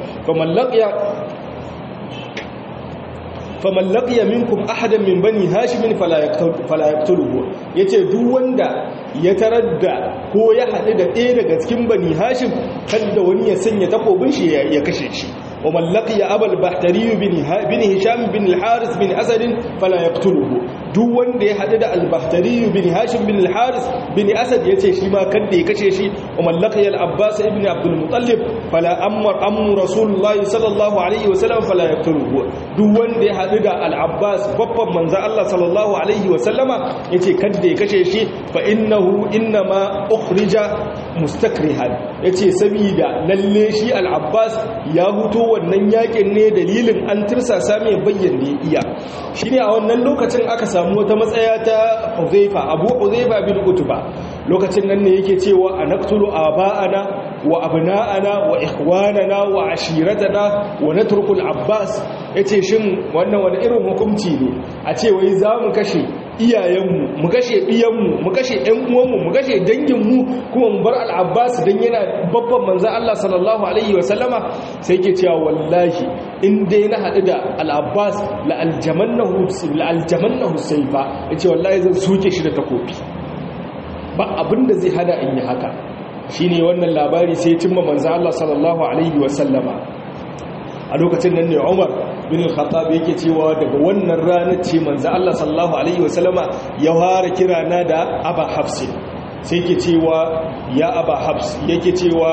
faman laqiya minkum ahadan min bani hashim fala yaqtuluhu yace duk wanda ya taradda ko ya hadu da ɗaya daga cikin bani hashim kada wani ya sanya takobin shi ya kashe shi ومن لقي أبا البحتري بن هشام بن الحارث بن أسد فلا يقتله duk wanda ya hadu da al-Bahtari bin Hashim bin al-Haris bin Asad yace shi ma kada ya kashe shi wa mallaka al-Abbas ibn Abdul Muttalib fala amru Rasulullahi sallallahu alaihi wasallam fala yaqtuluhu duk wanda ya hadu da al-Abbas babban manzo Allah sallallahu alaihi wasallama yace kada ya kashe shi fa innahu inma ukhrija mustakrihan yace saboda lalle shi al-Abbas ya huto wannan yakin ne dalilin an tirsasa mai bayyane iya shine a wannan lokacin aka samu wata matsaya ta Huzaifa Abu Huzaifa bin Utba lokacin nan ne yake cewa anaktulu aba'ana wa abna'ana wa ikhwanana wa ashiratana wa natruku al-Abbas yace shin wannan wani irin hukunci ne a ce wai zamu kashe iyayenmu mu kashe iyanmu mu kashe ƴan uwanmu mu kashe danginmu kuma mu bar al-Abbas dan yana babban manzon Allah sallallahu alaihi wasallama sai yake cewa wallahi in dai na hadu da al-Abbas la aljamannahu sayfa yace wallahi zan soke shi da takobi ba abinda zai hada in yi haka shine wannan labari sai cimma manzon Allah sallallahu alaihi wasallama a lokacin nan ne Umar bin al-Khattab yake cewa daga wannan ranar ce manzo Allah sallallahu alaihi wasallama ya fara kirana da Aba Hafs sai yake cewa ya Aba Hafs yake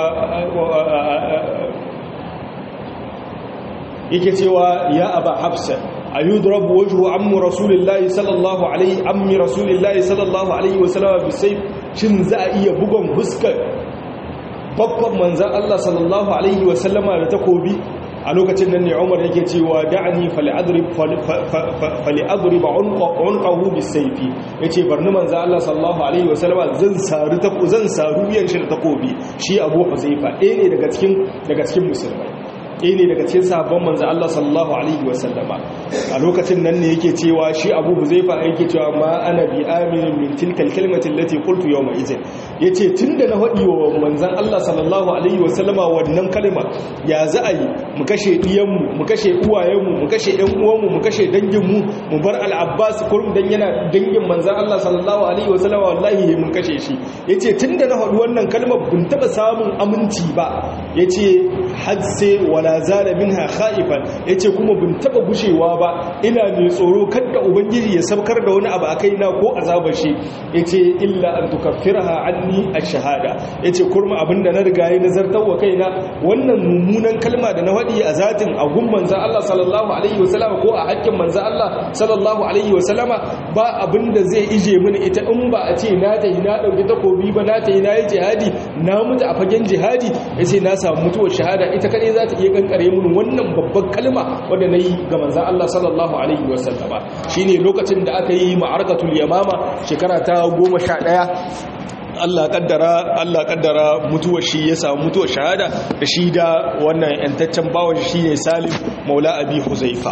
cewa ya Aba Hafs ayudrabu wajhu ammi rasulillahi sallallahu alaihi wasallama bisayf shin za a iya bugon huskar babban manzo Allah sallallahu alaihi wasallama da takobi a lokacin nan ne Umar yake cewa da'ani fali'adrib unqahu bisayfi yace barni manzo Allah sallallahu alaihi wasallam zan saru wuyan shi da takobi shi Abu Huzaifa ɗaya ne daga cikin musulmai ɗaya ne daga cikin sahabban manzo Allah sallallahu alaihi wasallama a lokacin nan ne yake cewa shi Abu Huzaifa yake cewa ma ana bi aminin min tilka alkalimati allati qultu yawma idhin yace tunda na faɗi wa manzon Allah sallallahu alaihi wasallama wannan kalma ya za a yi mu kashe diyanmu mu kashe uwayenmu mu kashe ɗan uwanmu mu kashe danginmu mu bar al-Abbas kurum dan yana dangin manzon Allah sallallahu alaihi wasallama wallahi mun kashe shi yace tunda na faɗi wannan kalmar bin taba samun aminci ba yace had sai wala zala minha khaifan yace kuma bin taba gushewa ba ina mai tsoro kada ubangiji ya saukar da wani abu akai na ko azabar shi yace illa an tukaffiraha anni ash-shahada yace kurma abinda na riga yi nazartawa kaina wannan mummunan kalma da na wadi a zatin agun manzon Allah sallallahu alaihi wasallam ko a hakkin manzon Allah sallallahu alaihi wasallam ba abinda zai ije mini ita in ba a ce na tayi na dauki takobi ba na tayi na yi jihadi na mutu a fagen jihadi yace na samu mutuwar shahada ita kadai za ta iya kankare mun wannan babban kalma wanda nayi ga manzon Allah sallallahu alaihi wasallama shine lokacin da aka yi ma'arakatul yamama shekara ta 11 Allah kaddara mutuwar shi ya samu mutuwar shahada da shi da wannan yantaccen bawan shi ne Salim maula Abi Huzaifa.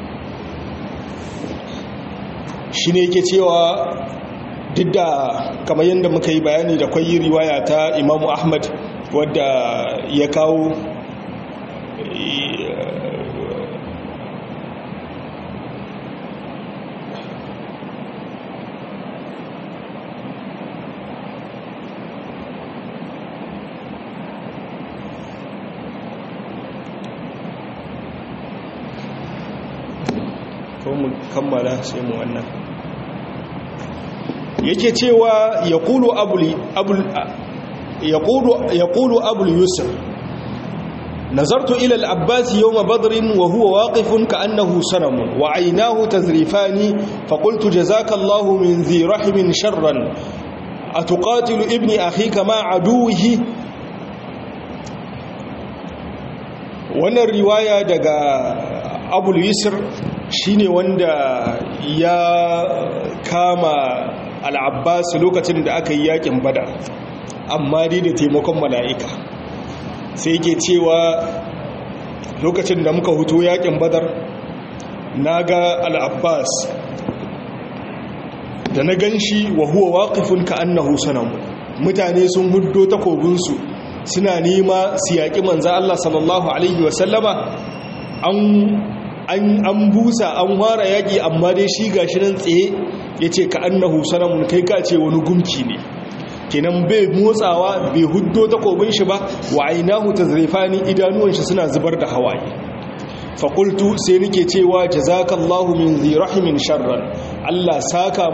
Shi ne yake cewa duk da kamar yadda muka yi bayani da kwayi riwaya ta Imam Ahmad wadda ya kawo mu kammala sai mu wannan yake cewa yaqulu abul yusr nazartu ila al-abbas yawm badr wa huwa waqifun ka'annahu sanam wa 'aynahu tazrifani faqultu jazaka Allahu min dhi rahmin sharran atuqatilu ibni akhika ma aduwihi. wannan riwaya daga abul yusr shine wanda ya kama al-abbas lokacin da aka yi yakin badar amma dai da taimakon mala'ika. sai yake cewa lokacin da muka huto yakin badar naga al-abbas da na ganshi wa huwa waqifun ka'annahu sanam, mutane sun huddo takobinsu suna nema su yaƙi manzo Allah sallallahu alaihi wasallama, an busa an ware yaƙi amma dai shi gashi nan tsaye ya ce ka annahu sanamun, kai ka ce wani gumki ne, kenan bai motsawa bai huddo takobin shi ba, wa ainahu tazrifani, idanuwan shi suna zubar da hawaye. faƙultu sai nake cewa jazakallahu min zi rahimin sharran, Allah saka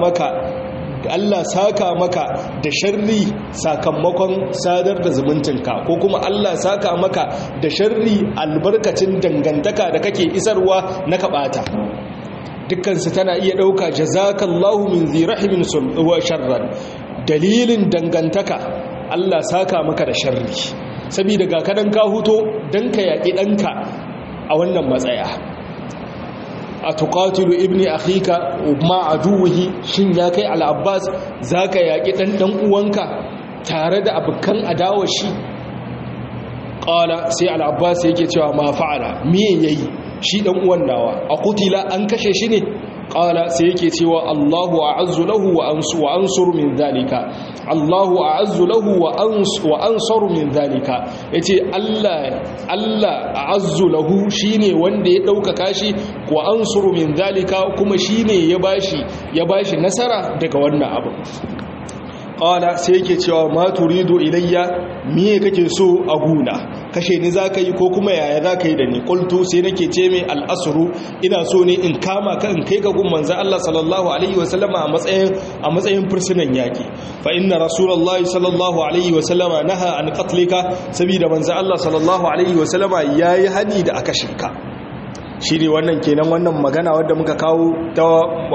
maka da sharri sakamakon sadar da zumuncinka, ko kuma Allah saka maka da sharri albarkacin dangantaka da kake isarwa na kaɓata. dukkansu tana iya ɗauka jazakallahu min zi rahimin sharran, dalilin dangantaka Allah saka maka da sharri, saboda ga kadan ka huto dan ka yaƙi ɗanka a wannan matsaya. a tuqatilu ibni akhika ma aduwihi, shin ya kai al-abbas zaka yaki dan uwanka tare da abukan adawar shi? qala sai al-abbas yake cewa ma fa'ala, me yayi shi dan uwan nawa? a qutila, an kashe shi ne? qala sai yake cewa Allahu a'azzu lahu wa ansuru min zalika, Allahu a'azzu lahu wa ansuru min zalika, yace Allah a'azzu lahu shine wanda ya dauka shi, wa ansuru min zalika kuma shine ya bashi nasara daga wannan abu. qala sai yake cewa ma turidu ilayya, me kake so a guna? kashe ni zaka yi ko kuma yaya zaka yi da ni? qultu sai nake ce mai al-asru, ina so ne in kama ka in kai ga gun manzo Allah sallallahu alaihi wasallama a matsayin fursunan yaki. fa inna rasulullahi sallallahu alaihi wasallama naha an qatlika, sabida manzo Allah sallallahu alaihi wasallama yayi hani da aka shirka. shi ne wannan kenan wannan magana wadda muka kawo ta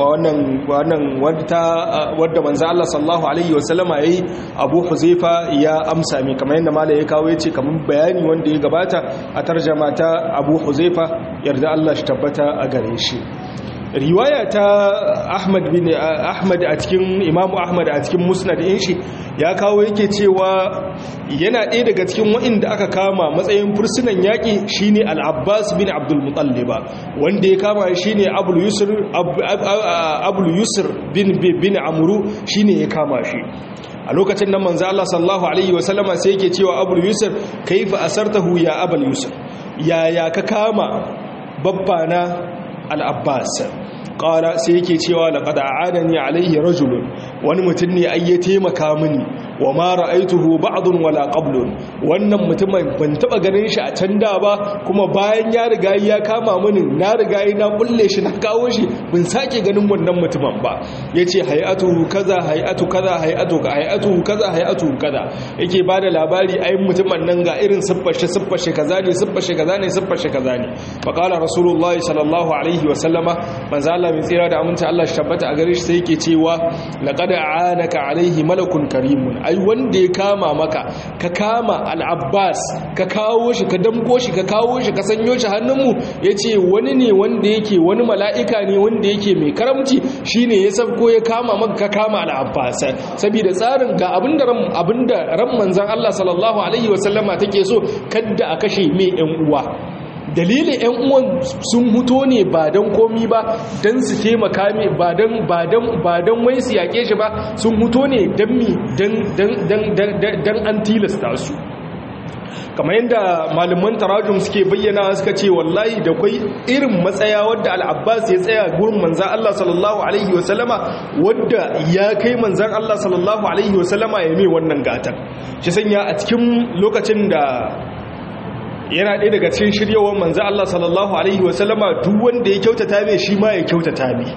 wadda manzo Allah sallallahu alaihi wasallama yayi Abu Huzaifa ya amsa mai, kamar yadda malai ya kawo yace kamar bayani wanda ya gabata a tarjuma ta Abu Huzaifa, yarda Allah shi tabbata a gare shi. riwaya ta Ahmad a cikin Imam Ahmad a cikin Musnad din shi ya kawo yake cewa yana ɗaya daga cikin waɗanda aka kama matsayin fursunan yaƙi shine Al-Abbas bin Abdul Muttalib, wanda ya kama shine Abul Yusr bin Amru shine ya kama shi. a lokacin nan manzo Allah sallallahu alaihi wasallama sai yake cewa Abul Yusr kaifa asartahu ya Abul Yusr, ya ka kama babbana Al-Abbas? qala sai yake cewa laqad a'adani alaihi rajulun, wani mutum ne ai ya taimaka mini, wa ma ra'aituhu ba'dun wala qablun, wannan mutumin ban taba ganin shi a can da ba, kuma bayan ya riga ya kama mini na riga na kulle shi na kawo shi ban sake ganin wannan mutumin ba. yace hay'atuhu kaza hay'atu kaza hay'atuhu kaza hay'atuhu kaza, yake bada labari ai mutumin nan ga irin siffar shi kaza ne, siffar shi kaza ne. fa qala rasulullahi sallallahu alaihi wa sallama, manzo Allah mai tsira da aminci Allah shi tabbata a gare shi sai yake cewa laqad aanaka alaihi malakun karimun, ai wanda ya kama maka ka kama al-Abbas ka kawo shi ka damko shi ka kawo shi ka sanyo shi hannunmu yace wani ne wanda yake wani mala'ika ne wanda yake mai karamci shine ya sabko ya kama maka ka kama al-Abbas saboda tsarin ga abinda ran manzon Allah sallallahu alaihi wasallama take so kada a kashe mai ɗan uwa dalilin ‘yan uwan sun huto ne ba don komi ba don su taimaka mai ba don wai su yaƙe shi ba sun huto ne don mi don an tilasta su kamar yadda malaman tarajum suke bayyana suka ce wallahi da kwai irin matsaya wadda al'abbas ya tsaya gurin manzan Allah sallallahu alaihi wasallama wadda ya kai manzan Allah sallallahu alaihi wasallama ya mai wannan gatan shi sanya a cikin lokacin da yana ɗaya daga cikin shiryawar manzo Allah sallallahu alaihi wasallama duk wanda ya kyautata mai shi ma ya kyautata mai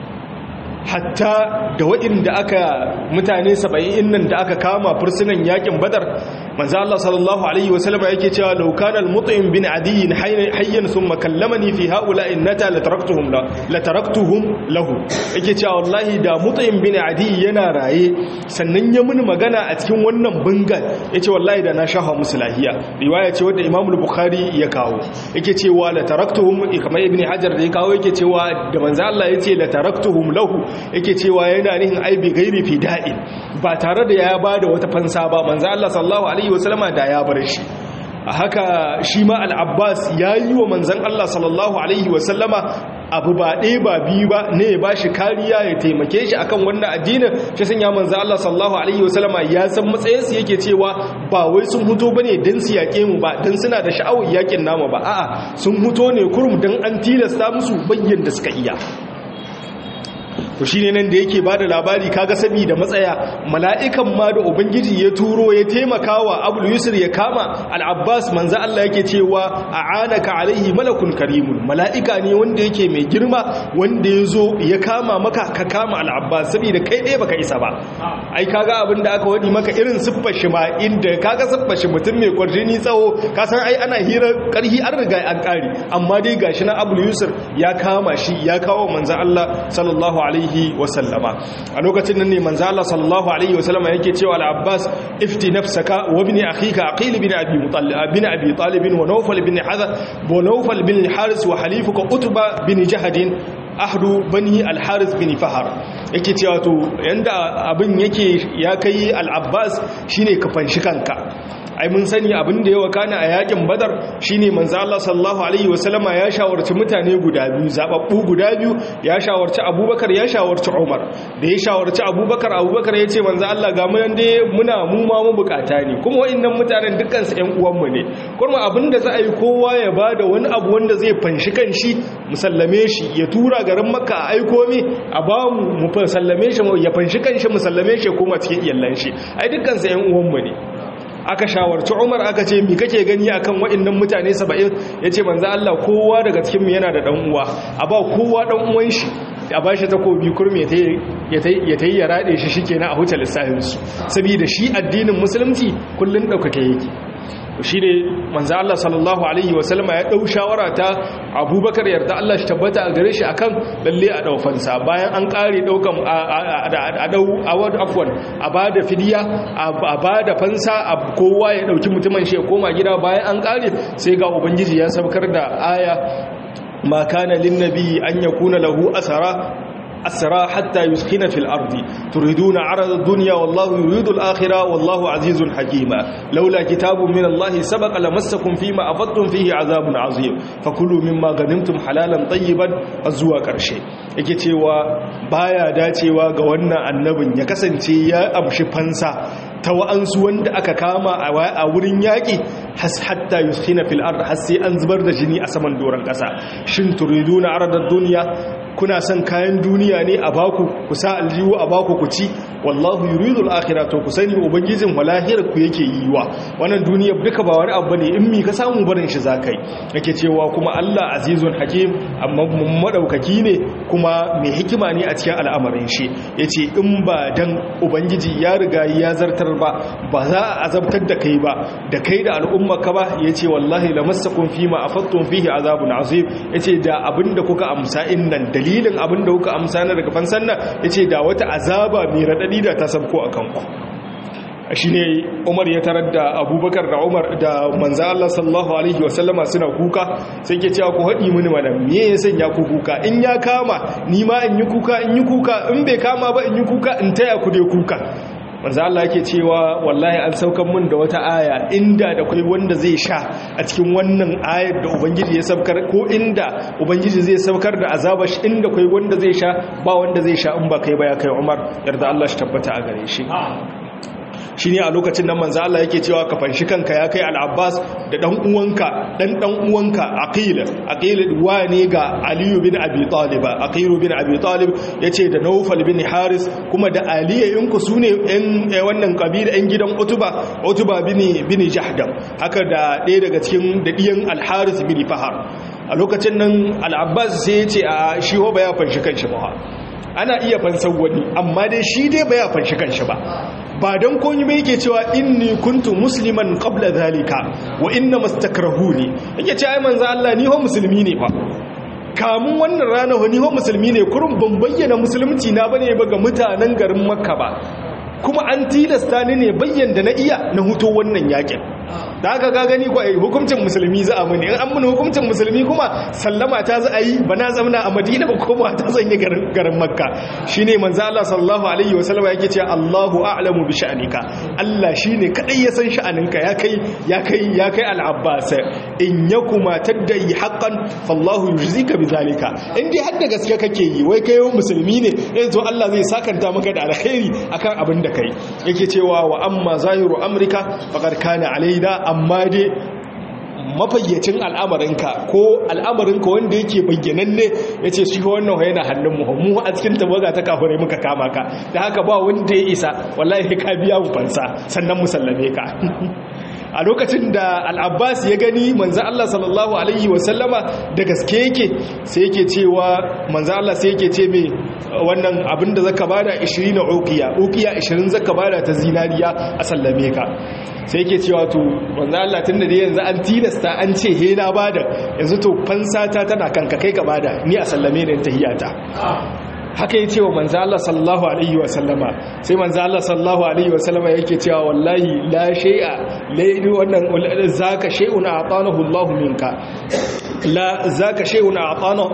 hatta da waɗanda aka mutane 70 nan da aka kama fursunan yakin badar manzo Allah sallallahu alaihi wasallam yake cewa law kana al-mut'im bin adi hayyan thumma kallamani fi haula'i nata la taraktuhum lahu yake cewa wallahi da mut'im bin adi yana raye sannan ya muni magana a cikin wannan bangal yace wallahi da na shaha musu lahiya riwaya ce wanda Imam al-Bukhari ya kawo yake cewa la taraktuhum kamar Ibn Hajar da ya kawo yake cewa da manzo Allah yace la taraktuhum lahu yake cewa yana nihin aibi gairi fi da'in ba tare da ya bada wata fansa ba manzo Allah sallallahu alaihi wasallama da ya bar shi a haka shi ma al-Abbas yayi wa manzon Allah sallallahu alaihi wasallama abu ba ɗaya ba biyu ba ne ya bashi kariya ya taimake shi akan wannan addinin shi sanya manzon Allah sallallahu alaihi wasallama ya san matsayinsu yake cewa ba wai sun huto bane dan su yake mu ba dan suna da sha'awar yakin namu ba a'a sun huto ne kurum dan an tilasta musu bayyan da suka iya to shine nan da yake bada labari kaga saboda matsaya mala'ikan ma da ubangiji ya turo ya taimakawa Abul Yusr ya kama al-Abbas manzo Allah yake cewa a'anaka alaihi malakun karimun mala'ika ne wanda yake mai girma wanda yazo ya kama maka ka kama al-Abbas saboda kai dai baka isa ba ai kaga abin da aka wadi maka irin siffar shi ma inda kaga siffar shi mutum mai kwarjini tsawo ka san ai ana hira karhi an riga an kare amma dai gashi na Abul Yusr ya kama shi ya kawo manzo Allah sallallahu alaihi wasallama a lokacin nan ne manzo Allah sallallahu alaihi wasallama yake cewa al-Abbas ifti nafsaka wa ibn akhika Aqil bin Abi Talib wa Nawfal bin Hadha wa Nawfal bin Haris wa halifuka Utba bin Jahad ahdu bani al-Haris bin Fahar yake cewa to yanda abin yake ya kai al-Abbas shine ka fanshi kanka ai mun sani abin da ya wakana a yakin badar shine manzo Allah sallallahu alaihi wasallama ya shawarci mutane guda biyu zababbu guda biyu ya shawarci Abubakar ya shawarci Umar da ya shawarci Abubakar ya ce manzo Allah ga mu dai muna mu ma mu bukata ne kuma wayannan mutanen dukkan su ƴan uwan mu ne kuma abin da za a yi kowa ya bada wani abu wanda zai fanshi kanshi musallame shi ya tura garin Makka a aiko mi a ba mu sallame shi ya fanshi kanshi musallame shi kuma cikin iyallan shi ai dukkan su ƴan uwan mu ne aka shawarci Umar aka ce mi kake gani akan waɗannan mutane 70 yace manzo Allah kowa daga cikin mu yana da dan uwa a ba kowa dan uwan shi a bashi takobi kurme ya tayi ya rade shi shikenan a huta lissafin su saboda shi addinin musulunci kullun daukake yake shi ne manzo Allah sallallahu alaihi wasallama ya dau shawara ta Abubakar yarda Allah shi tabbata a gare shi akan lalle a daufansa bayan an kare daukan a bada fidiya a bada fansa kowa ya dauki mutumin shi ya koma gida bayan an kare sai ga ubangiji ya sabkar da aya ma kana lin nabi an yakuna lahu أسرى حتى يسخن في الأرض تريدون عرض الدنيا والله يريد الآخرة والله عزيز حكيم لولا كتاب من الله سبق لمسكم فيما أفضتم فيه عذاب عظيم فكلوا مما غنمتم حلالا طيبا أزوا كرشي yake cewa baya dacewa ga wannan annabin ya kasance ya amshi fansa ta wa'ansu wanda aka kama a wurin yaƙi hatta yuskhina fil ard har sai an zubar da jini a saman doron ƙasa shin turiduna aradad dunya kuna son kayan duniya ne a baku ku sa aljihu a baku ku ci wallahu yuridul akhirah to ku sani ubangijin walahir ku yake yiwa wannan duniya duka ba wani abu ne in mi ka samu barin shi zakai yake cewa kuma Allah azizun hakim amma madaukaki ne kuma mai hikima ne a cikin al'amarin shi yace in ba dan ubangiji ya riga ya zartar ba za a azabtar da kai ba da kai da al'ummarka ba yace wallahi lamassakum fima afattum fihi azabun azim yace da abinda kuka amsa innan dalilin abinda kuka amsa na daga fansan nan yace da wata azaba mai radadi da ta sabko akan ku shine Umar ya tarar da Abubakar da Umar da manzo Allah sallallahu alaihi wasallama suna kuka sai ke cewa ku haɗi mini mana me ya sanya ku kuka in ya kama ni ma in yi kuka in bai kama ba in yi kuka in taya ku dai kuka manzo Allah yake cewa wallahi an saukar mun da wata aya inda da kai wanda zai sha a cikin wannan ayar da ubangiji ya saukar ko inda ubangiji zai saukar da azabar shi inda kai wanda zai sha ba wanda zai sha in ba kai ba ya kai Umar yarda Allah shi tabbata a gare shi shine a lokacin nan manzo Allah yake cewa ka fanshi kanka ya kai al-Abbas da dan uwanka Aqil wane ga Ali bin Abi Talib Aqil bin Abi Talib yace da Nawfal bin Haris kuma da Ali ku sune ɗan wannan kabila ɗan gidan Utba bin Jahdam haka da ɗaya daga cikin dadiyan Al-Haris bin Fahar a lokacin nan al-Abbas sai yace a shi ho ba ya fanshi kanshi ba ana iya fansan wani amma dai shi dai ba ya fanshi kanshi ba don konyi ba yake cewa inni kuntu musliman qabla zalika wa inna mastakrahuni yake ce ai manzo Allah ni ho musulmi ne fa kamun wannan rana ho ni ho musulmi ne kurun ban bayyana musulunci na bane ba ga mutanen garin Makka ba kuma an tilasta ni ne bayyana na iya na huto wannan yakin da haka ga gani ko hukuncin musulmi za a muni in an muni hukuncin musulmi kuma sallama ta za a yi ba na zamna a Madina ba koma ta zanye garin Makka shine manzo Allah sallallahu alaihi wasallam yake cewa Allahu a'lamu bi sha'anika Allah shine kadai ya san sha'aninka ya kai al-Abbas in yakuma tadai haqqan fallahu yujzika bizalika in dai har da gaske kake yi wai kai musulmi ne to Allah zai sakanta maka da alkhairi akan abin da kai yake cewa wa amma zahiru amrika faqad kana alaina amma dai mafayyacin al'amarinka wanda yake bayyananne ya ce shi wannan yana hannun mu a cikin tabaga ta kafirai muka kama ka da haka ba wanda ya isa wallahi ka biya mu fansa sannan musallame ka a lokacin da al'abbas ya gani manzan Allah sallallahu alaihi wasallama da gaske yake sai yake cewa manzan Allah sai yake ce mai wannan abinda zaka bada 20 uqiya 20 zaka bada ta zinariya a sallame ka sai yake cewa to manzan Allah tunda da yanzu an tilasta an ce he na bada yanzu to fansata tana kanka kai ka bada ni a sallame da tahiyata haka yace wa manzo Allah sallallahu alaihi wasallama sai manzo Allah sallallahu alaihi wasallama yake cewa wallahi la shay'a layli wannan zaka shay'un a'tanahu Allah minka la zaka shay'un a'tanahu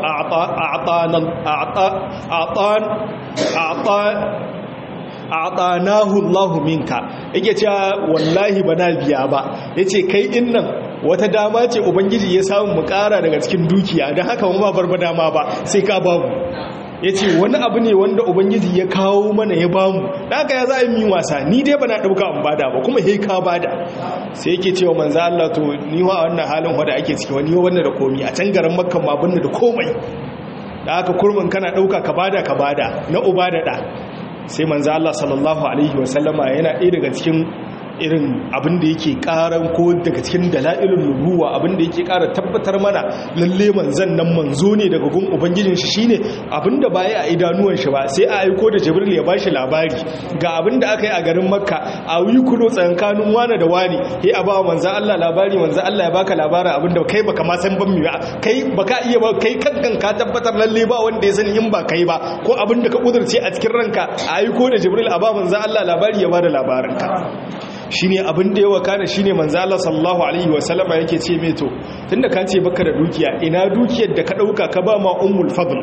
a'tanahu Allah minka yake cewa wallahi bana biya ba yace kai innan wata dama ce ubangiji ya samu mu kara daga cikin dukiya dan haka mu ba barba dama ba sai ka babu ya ce wani abu ne wanda ubangiji ya kawo mana ya bamu da haka ya za a yi wasa ni dai ba na ɗauka an bada ba kuma he ka bada sai yake cewa manzo Allah to ni wa wannan halin wanda ake ciki wani wannan da komi a can garin Makka ma bunne da komai da haka kurmin kana ɗauka ka bada na uba da ɗa sai manzo Allah sallallahu alaihi wasallama yana ɗaya daga cikin irin abin da yake karan ko daga cikin dalailun nubuwa abin da yake kara tabbatar mana lalle manzon nan manzo ne daga gun ubangijin shi shine abin da baya a idanuwan shi ba sai a aiko da jibril ya bashi labari ga abin da aka yi a garin makka a wuyi kuno tsankanin wani da wani he a ba manzon Allah labari manzon Allah ya baka labarin abin da kai baka ma san ban mi ba kai baka iya ba kai kankan ka tabbatar lalle ba wanda ya sani in ba kai ba ko abin da ka kudurce a cikin ranka a aiko da jibril a ba manzon Allah labari ya bada labarin ka shine abin da ya wakana shine manzo Allah sallallahu alaihi wasallama yake ce me to tunda ka ce baka da dukiya ina dukiyar da ka dauka ka ba ma ummul fadl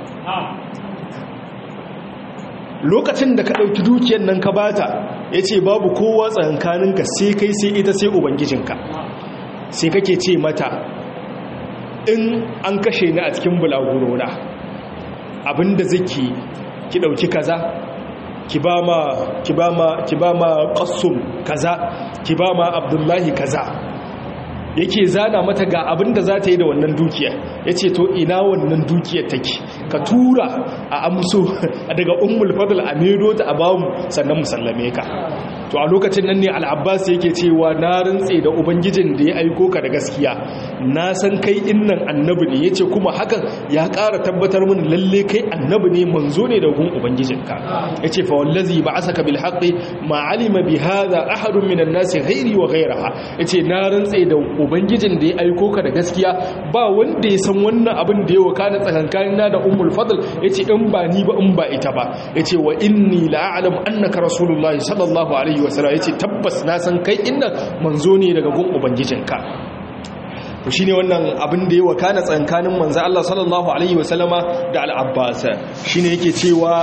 lokacin da ka dauki dukiyar nan ka bata yace babu kowa tsankaninka sai kai sai ita sai ubangijinka sai kake ce mata in an kashe ni a cikin bulagurona abinda zaki ki dauki kaza ki ba ma qassum kaza ki ba ma abdullahi kaza yake zana mata ga abin da za ta yi da wannan dukiya yace to ina wannan dukiyar take ka tura a amso daga ummul fadl a medo ta a bamu sannan musallame ka to a lokacin nan ne al-abbas yake cewa na rantse da ubangijin da ya aiko ka da gaskiya na san kai innan annabi ne yace kuma hakan ya ƙara tabbatar mun lalle kai annabi ne manzo ne da gun ubangijinka yace fa wallazi ba'asaka bil haqqi ma alima bi hadha ahadun minan nasi ghairi wa ghayraha yace na rantse da ubangijin da ya aiko ka da gaskiya ba wanda ya san wannan abin da ya wakana tsakankanina da ummul fadl yace in ba ni ba in ba ita ba yace wa inni la a'lamu annaka rasulullahi sallallahu alaihi alaihi wasallam yace tabbas na san kai inna manzo ne daga gun ubangijinka. to shine wannan abin da ya wakana tsankanin manzo Allah sallallahu alaihi wasallama da al-Abbas shine yake cewa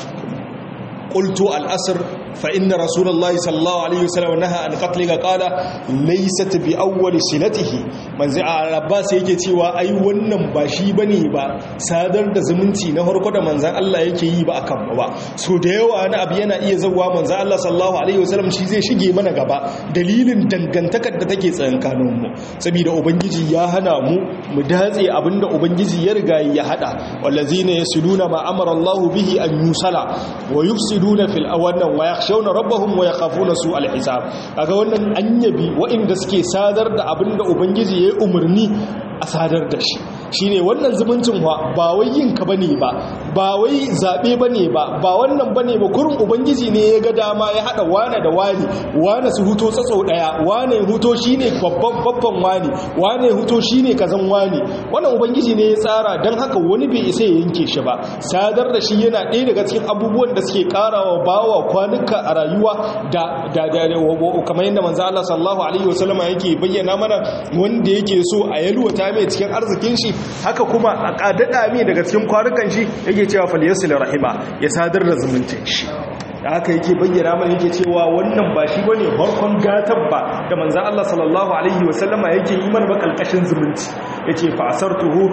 qultu al-asr fa inna rasulullahi sallallahu alaihi wasallam naha an qatlika qala laysat bi awwal silatihi manzo al-Abbas yake cewa ai wannan ba shi bane ba sadar da zumunci na farko da manzon Allah yake yi ba akan ba so da yawa na abu yana iya zawa manzo Allah sallallahu alaihi wasallam shi zai shige mana gaba dalilin dangantakar da take tsakankanin mu saboda ubangiji ya hana mu mu datse abinda ubangiji ya riga ya hada wallazina yasluna ma amara Allah bihi an yusala wa yufsiduna fil awannan wa yakhshawna rabbahum wa yakhafuna su'al hisab kaga wannan anyabi waɗanda suke sadar da abinda ubangiji yayi umarni a sadar da shi shine wannan zumuncin ba wai yin ka bane ba wai zabe bane ba wannan bane ba kurin ubangiji ne ya ga dama ya hada wane da wane su huto tsatso daya wane huto shine babban wane huto shine kazan wannan ubangiji ne ya tsara dan haka wani bai isa ya yanke shi ba sadar da shi yana ɗaya daga cikin abubuwan da suke karawa bawa kwanuka a rayuwa da kamar yadda manzo Allah sallallahu alaihi wasallam yake bayyana mana wanda yake so a yalwata mai cikin arzikin shi haka kuma a kadada mai daga cikin kwanukan shi yake cewa falyasil rahima ya sadar da zumuncin shi haka yake bayyana mana yake cewa wannan ba shi bane farkon gatan ba da manzo Allah sallallahu alaihi wasallama yake yi mana ba kalkashin zumunci yace fa asartuhu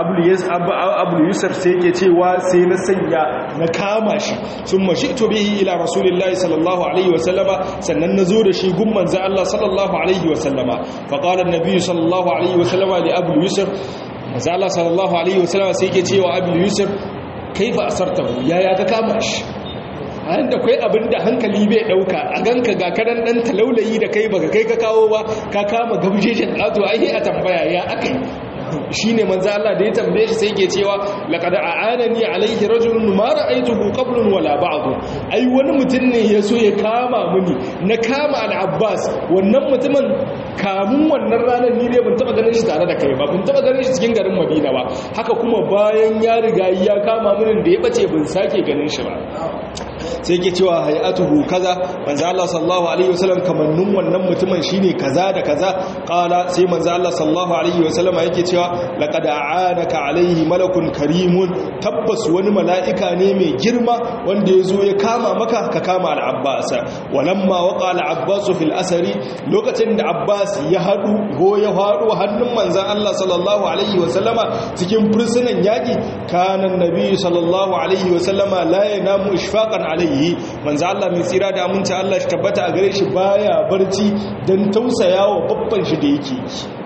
abul yusuf sai yake cewa sai na sanya na kama shi summa shi'tu bihi ila rasulillahi sallallahu alaihi wasallama sannan nazo da shi gun manzo Allah sallallahu alaihi wasallama fa qala an-nabi sallallahu alaihi wasallama li abul yusuf manzo Allah sallallahu alaihi wasallama sai yake cewa abul yusuf kaifa asartahu yaya ka kama shi a da kai abin da hankali bai dauka a ganka ga karan dan talaulayi da kai baka kai ka kawo ba ka kama gabjejen ato ai a tambaya ya akai shine manzo Allah da ya tambaye shi sai yake cewa laqad a'anani alayhi rajulun ma ra'aytuhu qablun wala ba'du ai wani mutum ne yaso ya kama muni na kama al-Abbas wannan mutumin kamun wannan ranar ni dai ban taba ganin shi tare da kai ba ban taba ganin shi cikin garin Madina ba haka kuma bayan ya riga ya kama muni da ya bace ban sake ganin shi ba sai yake cewa hay'atuhu kaza manzo Allah sallallahu alaihi wasallam kamannun wannan mutumin shine kaza da kaza qala sai manzo Allah sallallahu alaihi wasallam yake cewa laqad a'anaka alaihi malakun karimun tabbas wani mala'ika ne mai girma wanda yazo ya kama maka ka kama al-Abbas walamma waqa al-Abbas fil asri lokacin da Abbas ya hadu go ya hadu hannun manzo Allah sallallahu alaihi wasallama cikin fursunan yaki kana annabi sallallahu alaihi wasallama la yanamu ishfaqan alaihi manzo Allah mai tsira da aminci Allah shi tabbata a gare shi baya barci dan tausayawa babban shi da yake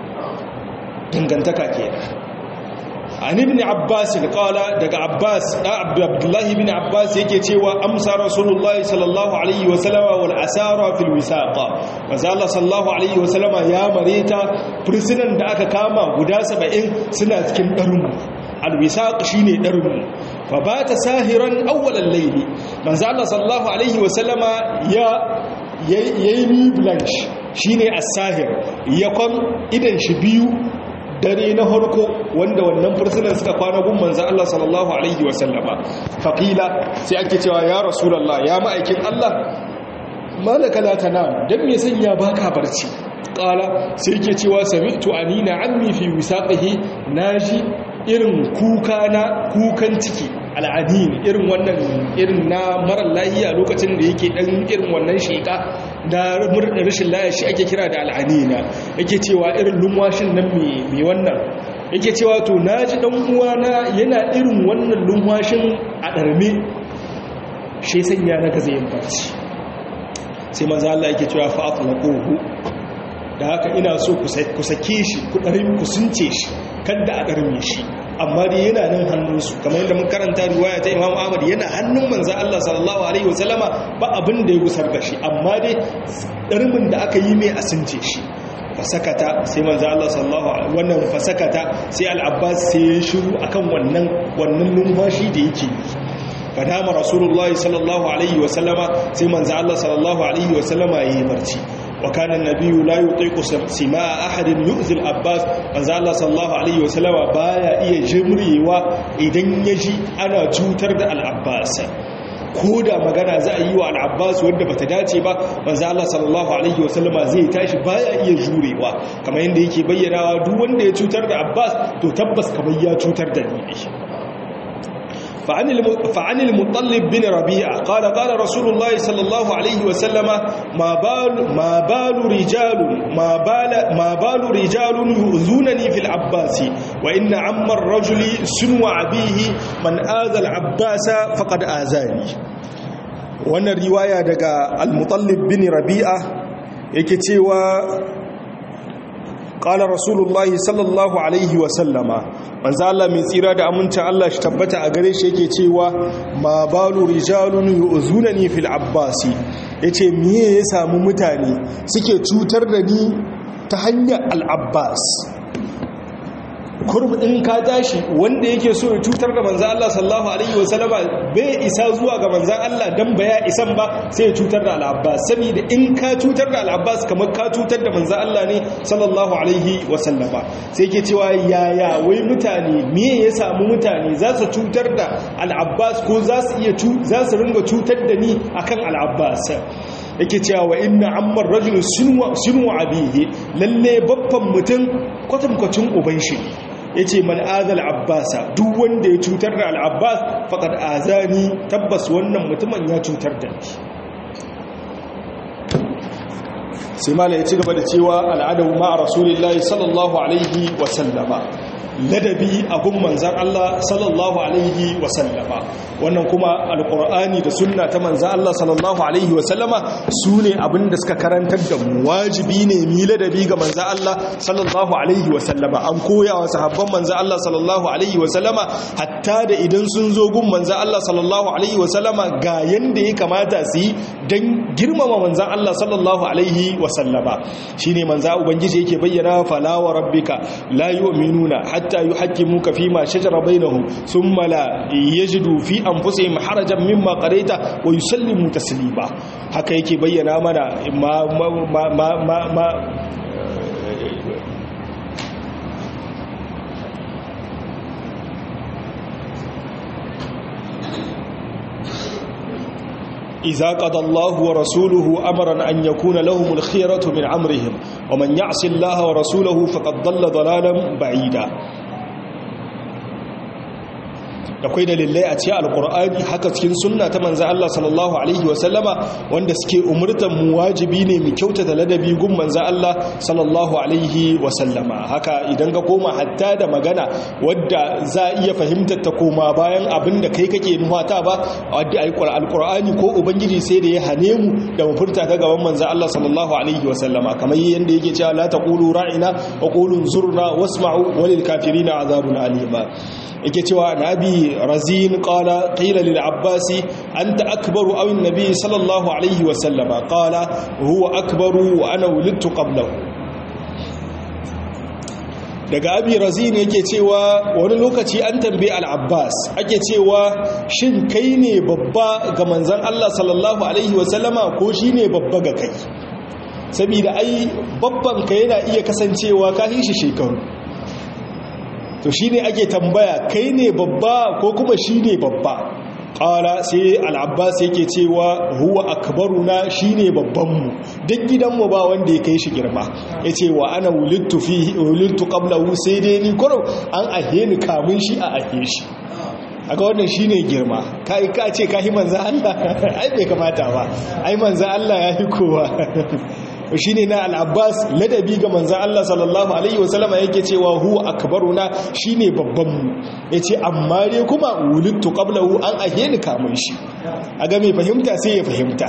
dangantaka kenan an ibn Abbas qala daga Abbas da Abdullah ibn Abbas yake cewa amsa Rasulullah sallallahu alaihi wasallam wal asara fil wisaqa manzo Allah sallallahu alaihi wasallam ya mareta fursunan da aka kama guda 70 suna cikin darin alwisaq shine darin fa bata sahiran awwalal layli manzo Allah sallallahu alaihi wasallama yayi ni blanche shine as-sahir yakon idan shi biyu dare na harko wanda wannan fursunan suka kwana gun manzo Allah sallallahu alaihi wasallama faqila sai ake cewa ya rasulullah ya ma'aikin Allah malaka la tanam dan me sanya baka barci qala sai yake cewa sami'tu anina ammi fi wisaqihi naji irin kukan ciki al'adini irin wannan irin na marar lahiya lokacin da yake dan irin wannan sheka da rashin lahiya shi ake kira da al'anina yake cewa irin lumwashin nan mai wannan yake cewa to naji dan uwana yana irin wannan lumwashin a darme shi sanya naka zai yin barci sai manzo Allah yake cewa fa atlaquhu da haka ina so ku sake shi ku sunce shi kada a darme shi amma dai yana nan hannunsu kamar yadda mun karanta riwaya ta Imam Ahmad yana hannun manzo Allah sallallahu alaihi wasallama ba abin da ya gusar da shi amma dai darmin da aka yi mai a sunce shi fasakata sai manzo Allah sallallahu alaihi wannan fasakata sai al-Abbas sai ya shiru akan wannan numfashi da yake fadama rasulullahi sallallahu alaihi wasallama sai manzo Allah sallallahu alaihi wasallama yayi barci وكان النبي لا يطيق سماع أحد يؤذي الأباس manzo Allah sallallahu alaihi wasallama baya iya jimrewa idan yaji ana cutar da al-Abbas ko da magana za a yi wa al-Abbas wanda bata dace ba manzo Allah sallallahu alaihi wasallama zai tashi baya iya jurewa kamar yanda yake bayyanawa duk wanda ya cutar da Abbas to tabbas kamar ya cutar da ni فعن المطلب بن ربيعة قال قال رسول الله صلى الله عليه وسلم ما بال رجال يؤذونني في العباس وإن عم الرجل سنو أبيه من آذى العباس فقد آذاني. وانا الرواية دقى المطلب بن ربيعة يكتوى قال رسول الله صلى الله عليه وسلم manzo Allah mai tsira da aminta Allah shi tabbata a gare shi yake cewa ma balu rijalun yu'zunani fil abbasi yace miye ya samu mutane suke cutar da ni ta hanyar al-Abbas. kurb in ka tashi wanda yake so ya cutar da manzo Allah sallallahu alaihi wasallama bai isa zuwa ga manzo Allah dan baya isan ba sai ya cutar da al-Abbas saboda in ka cutar da al-Abbas kamar ka cutar da manzo Allah ne sallallahu alaihi wasallama. sai yake cewa yaya wai mutane me ya samu mutane za su cutar da al-Abbas ko za su ringa cutar da ni akan al-Abbas. yake cewa wa inna ammar rajul sunu abihi lalle babban mutum kwatankwacin uban shi yace man azal abbasa duk wanda ya cutar da al-Abbas faqad azani tabbas wannan mutumin ya cutar da ni. sai mala ya ci gaba da cewa al'adabu ma rasulillahi sallallahu alaihi wa sallama ladabi a gun manzan Allah sallallahu alaihi wa sallama. wannan kuma alqur'ani da sunna ta manzan Allah sallallahu alaihi wa sallama sune abin da suka karantar da mu wajibi ne mi ladabi ga manzan Allah sallallahu alaihi wa sallama. an koya wa sahabban manzan Allah sallallahu alaihi wa sallama hatta da idan sun zo gun manzan Allah sallallahu alaihi wa sallama ga yanda ya kamata su yi dan girmama manzan Allah sallallahu alaihi wa sallama. shine manzan ubangiji yake bayyana fala wa rabbika la yu'minuna hatta yuhaqqimuka fima shajara bainahum thumma la yajidu fi anfusihim harajan mimma qadaita wa yusallimu taslima. haka yake bayyana mana إذا قضى الله ورسوله أمرا أن يكون لهم الخيرة من أمرهم ومن يعص الله ورسوله فقد ضل ضلالا بعيدا. akwai dalilai a cikin alkur'ani haka cikin sunna ta manzo Allah sallallahu alaihi wasallama wanda suke umurtan mu wajibi ne mu kyautata ladabi gun manzo Allah sallallahu alaihi wasallama. haka idan ka koma hatta da magana wadda za iya fahimtar ta koma bayan abin da kai kake nuhata ba alkur'ani ko ubangiji sai da ya hane mu da mu furta ta gaban manzo Allah sallallahu alaihi wasallama kamar yanda yake cewa la taqulu ra'ina wa qulu zurna wasma'u walil kafirina azabun alima. yake cewa nabi razin qala qila lil abbasi anta akbaru aw an-nabi sallallahu alaihi wa sallama qala huwa akbaru wa ana wulidtu qablahu. daga abi razin yake cewa wani lokaci an tambaye al-Abbas ake cewa shin kai ne babba ga manzon Allah sallallahu alaihi wa sallama ko shine babba ga kai saboda ai babban ka yana iya kasancewa ka hishi shekaru to shi ne ake tambaya kai ne babba ko kuma shi ne babba. ƙala sai al'abbas yake cewa huwa akbaruna shi ne babbanmu duk gidanmu ba wanda ya kai shi girma. ya ce wa ana wulittu ƙablahu sai dai ni kwaro an ahe ni kamun shi a ahe shi. aga wannan shi ne girma ka ce ka yi manzan Allah ai bai kamata ba ai manzan Allah ya fi kowa. shi ne na al'abbas ladabi ga manzan Allah sallallahu alaihi wasallama yake cewa huwa akbaruna shi ne babbanmu. ya ce amma dai kuma wulittu qablahu an ahe ni kamun shi. a ga mai fahimta sai ya fahimta.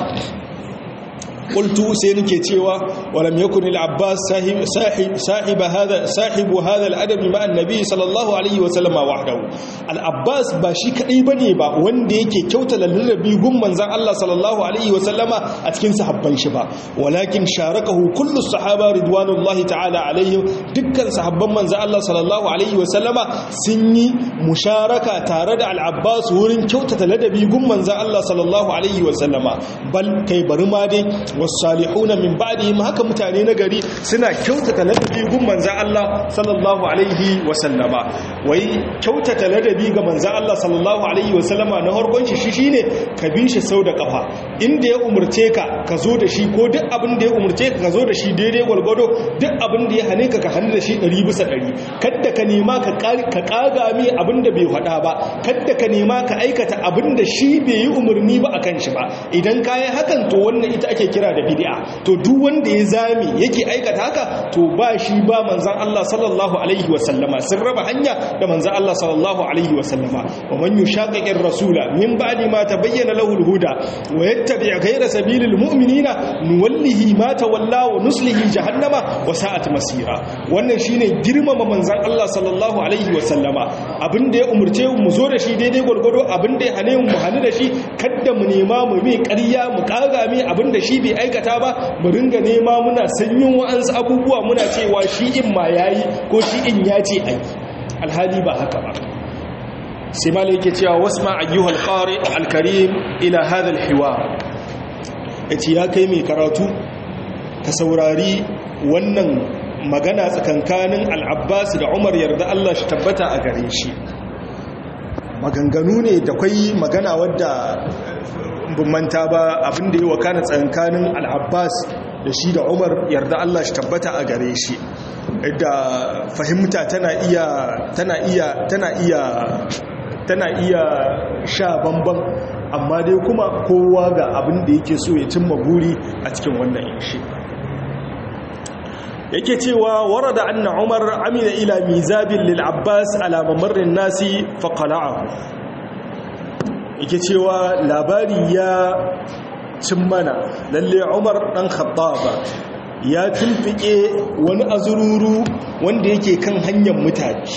qultu sai nake cewa walam yakun al-abbas sahib hadha al-adab ma an-nabi sallallahu alaihi wa sallama wahdahu. al-abbas ba shi kadai bane ba wanda yake kyauta ladabi gun manzon Allah sallallahu alaihi wa sallama a cikin sahabban shi ba, walakin sharakahu kullu sahaba ridwanullahi ta'ala alaihim. dukkan sahabban manzon Allah sallallahu alaihi wa sallama sun yi musharaka tare da al-abbas wurin kyautata ladabi gun manzon Allah sallallahu alaihi wa sallama. bal kai bari ma dai was-salihuna min ba'dihim haka mutane na gari suna kyautata ladabi gun manzan Allah sallallahu alaihi wasallama. Wai kyautata ladabi ga manzan Allah sallallahu alaihi wasallama na harkon shi shine ka bi shi sau da kafa, inda ya umurce ka zo da shi, ko duk abin da ya umurce ka zo da shi daidai gwalgwado, duk abin da ya hane ka hannu da shi 100%. Kadda ka nema ka kaga mi abin da bai faɗa ba, kadda ka nema ka aikata abin da shi bai yi umarni ba akan shi ba. Idan ka yi hakan to wannan ita ake kira da bid'a. To duk wanda ya zame yake aikata haka to ba shi ba manzan Allah sallallahu alaihi wasallama, sun raba hanya da manzan Allah sallallahu alaihi wasallama. Wa man yushaqiqir rasula min ba'di ma tabayyana lahu al-huda wa yattabi' ghayra sabilil mu'minina nuwallihi ma tawalla wa nuslihi jahannama wa sa'at masira. Wannan shine girmama manzan Allah sallallahu alaihi wasallama. Abinda ya umurce mu zo da shi daidai gurgudu, abinda ya hane mu hanu da shi, kada mu nema mu mai ƙarya mu kaga mai abinda shi bai aikata ba, mu ringa nema muna sanyin wa'ansu abubuwa muna cewa shi in ma yayi ko shi in ya ce ai, alhali ba haka ba. sai ma yake cewa wasma ayyuhal qari al-karim ila hadha al-hiwar, yace ya kai mai karatu ka saurari wannan magana tsakankanin al-Abbas da Umar yarda Allah shi tabbata a gare shi. Maganganu ne da kai magana wadda manta ba abinda yi wakana tsakankanin al-Abbas da shi da Umar yarda Allah shi tabbata a gare shi, da fahimta tana iya sha bamban, amma dai kuma kowa ga abin da yake so ya cimma buri a cikin wannan inshi. yake cewa warada anna Umar amina ila mizabin lil Abbas ala mamarrin nasi fa qala'ahu. Yake cewa labari ya cin mana lalle Umar dan Khattab ya tulfike wani azururu wanda yake kan hanyar mutane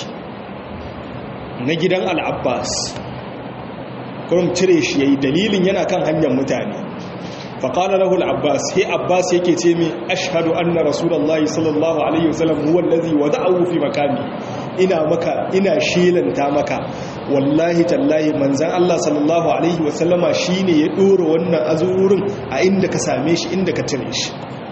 na gidan al-Abbas, kuma cire shi yayi dalilin yana kan hanyar mutane. faƙala lahu al-Abbas, he Abbas yake ce mai ashhadu anna rasulullahi sallallahu alaihi wasallam huwa allazi wada'ahu fi makani, ina shelanta maka wallahi tallahi manzan Allah sallallahu alaihi wasallama shine ya dora wannan azururin a inda ka same shi, inda ka cire shi.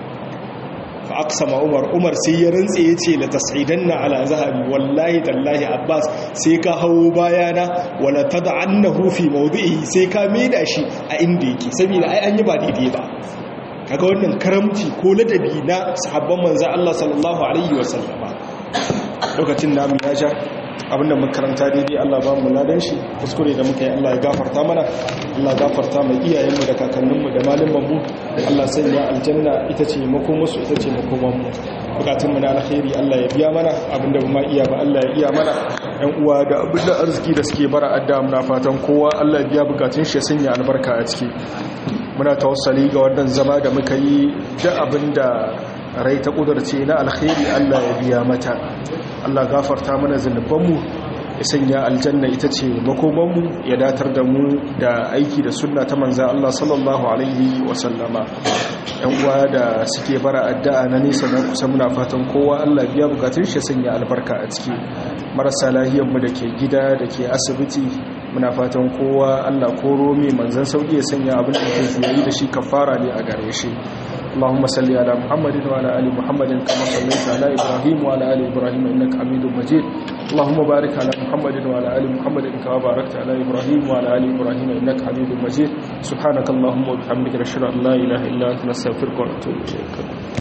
fa aqsama Umar sai ya rantse yace la tas'idanna ala zahabi, wallahi tallahi Abbas sai ka hawo bayana wala tad'annahu fi mawdi'i, sai ka maida shi a inda yake, saboda ai an yi ba daidai ba. kaga wannan karamci ko ladabi na sahabban manzon Allah sallallahu alaihi wasallama. lokacin namu ya ja, abinda makaranta daidai Allah ba mu ladan shi, kuskure da muka yi Allah ya gafarta mana, Allah ya gafarta mai iyayenmu da kakanninmu da malamanmu, Allah sanya aljanna ita ce makomarsu, ita ce makomanmu. bukatunmu na alkhairi Allah ya biya mana, abinda ba ma iya ba Allah ya iya mana. yan uwa da abinda arziki da suke bara adda muna fatan kowa Allah ya biya bukatun shi, ya sanya albarka a ciki. muna tawassali ga wannan zama da muka yi, da abinda rai ta kudurce na alkhairi Allah ya biya mata. Allah gafarta mana zunubanmu, ya sanya aljanna ita ce makomanmu, ya datar da mu da aiki da sunna ta manza Allah sallallahu alaihi wasallama. yan uwa da suke bara addu'a na nesa na kusa, muna fatan kowa Allah biya bukatun shi, sanya albarka a ciki. marasa lahiyar mu da ke gida da ke asibiti, muna fatan kowa Allah koro mai manzan sauki, ya sanya abin da ke juyayi da shi kafara ne a gare shi. اللهم صل على محمد وعلى ال محمد كما صليت على ابراهيم وعلى ال ابراهيم انك حميد مجيد. اللهم بارك على محمد وعلى ال محمد كما باركت على ابراهيم وعلى ال ابراهيم انك حميد مجيد. سبحانك اللهم وبحمدك نشهد ان لا اله الا انت نستغفرك ونتوب اليك.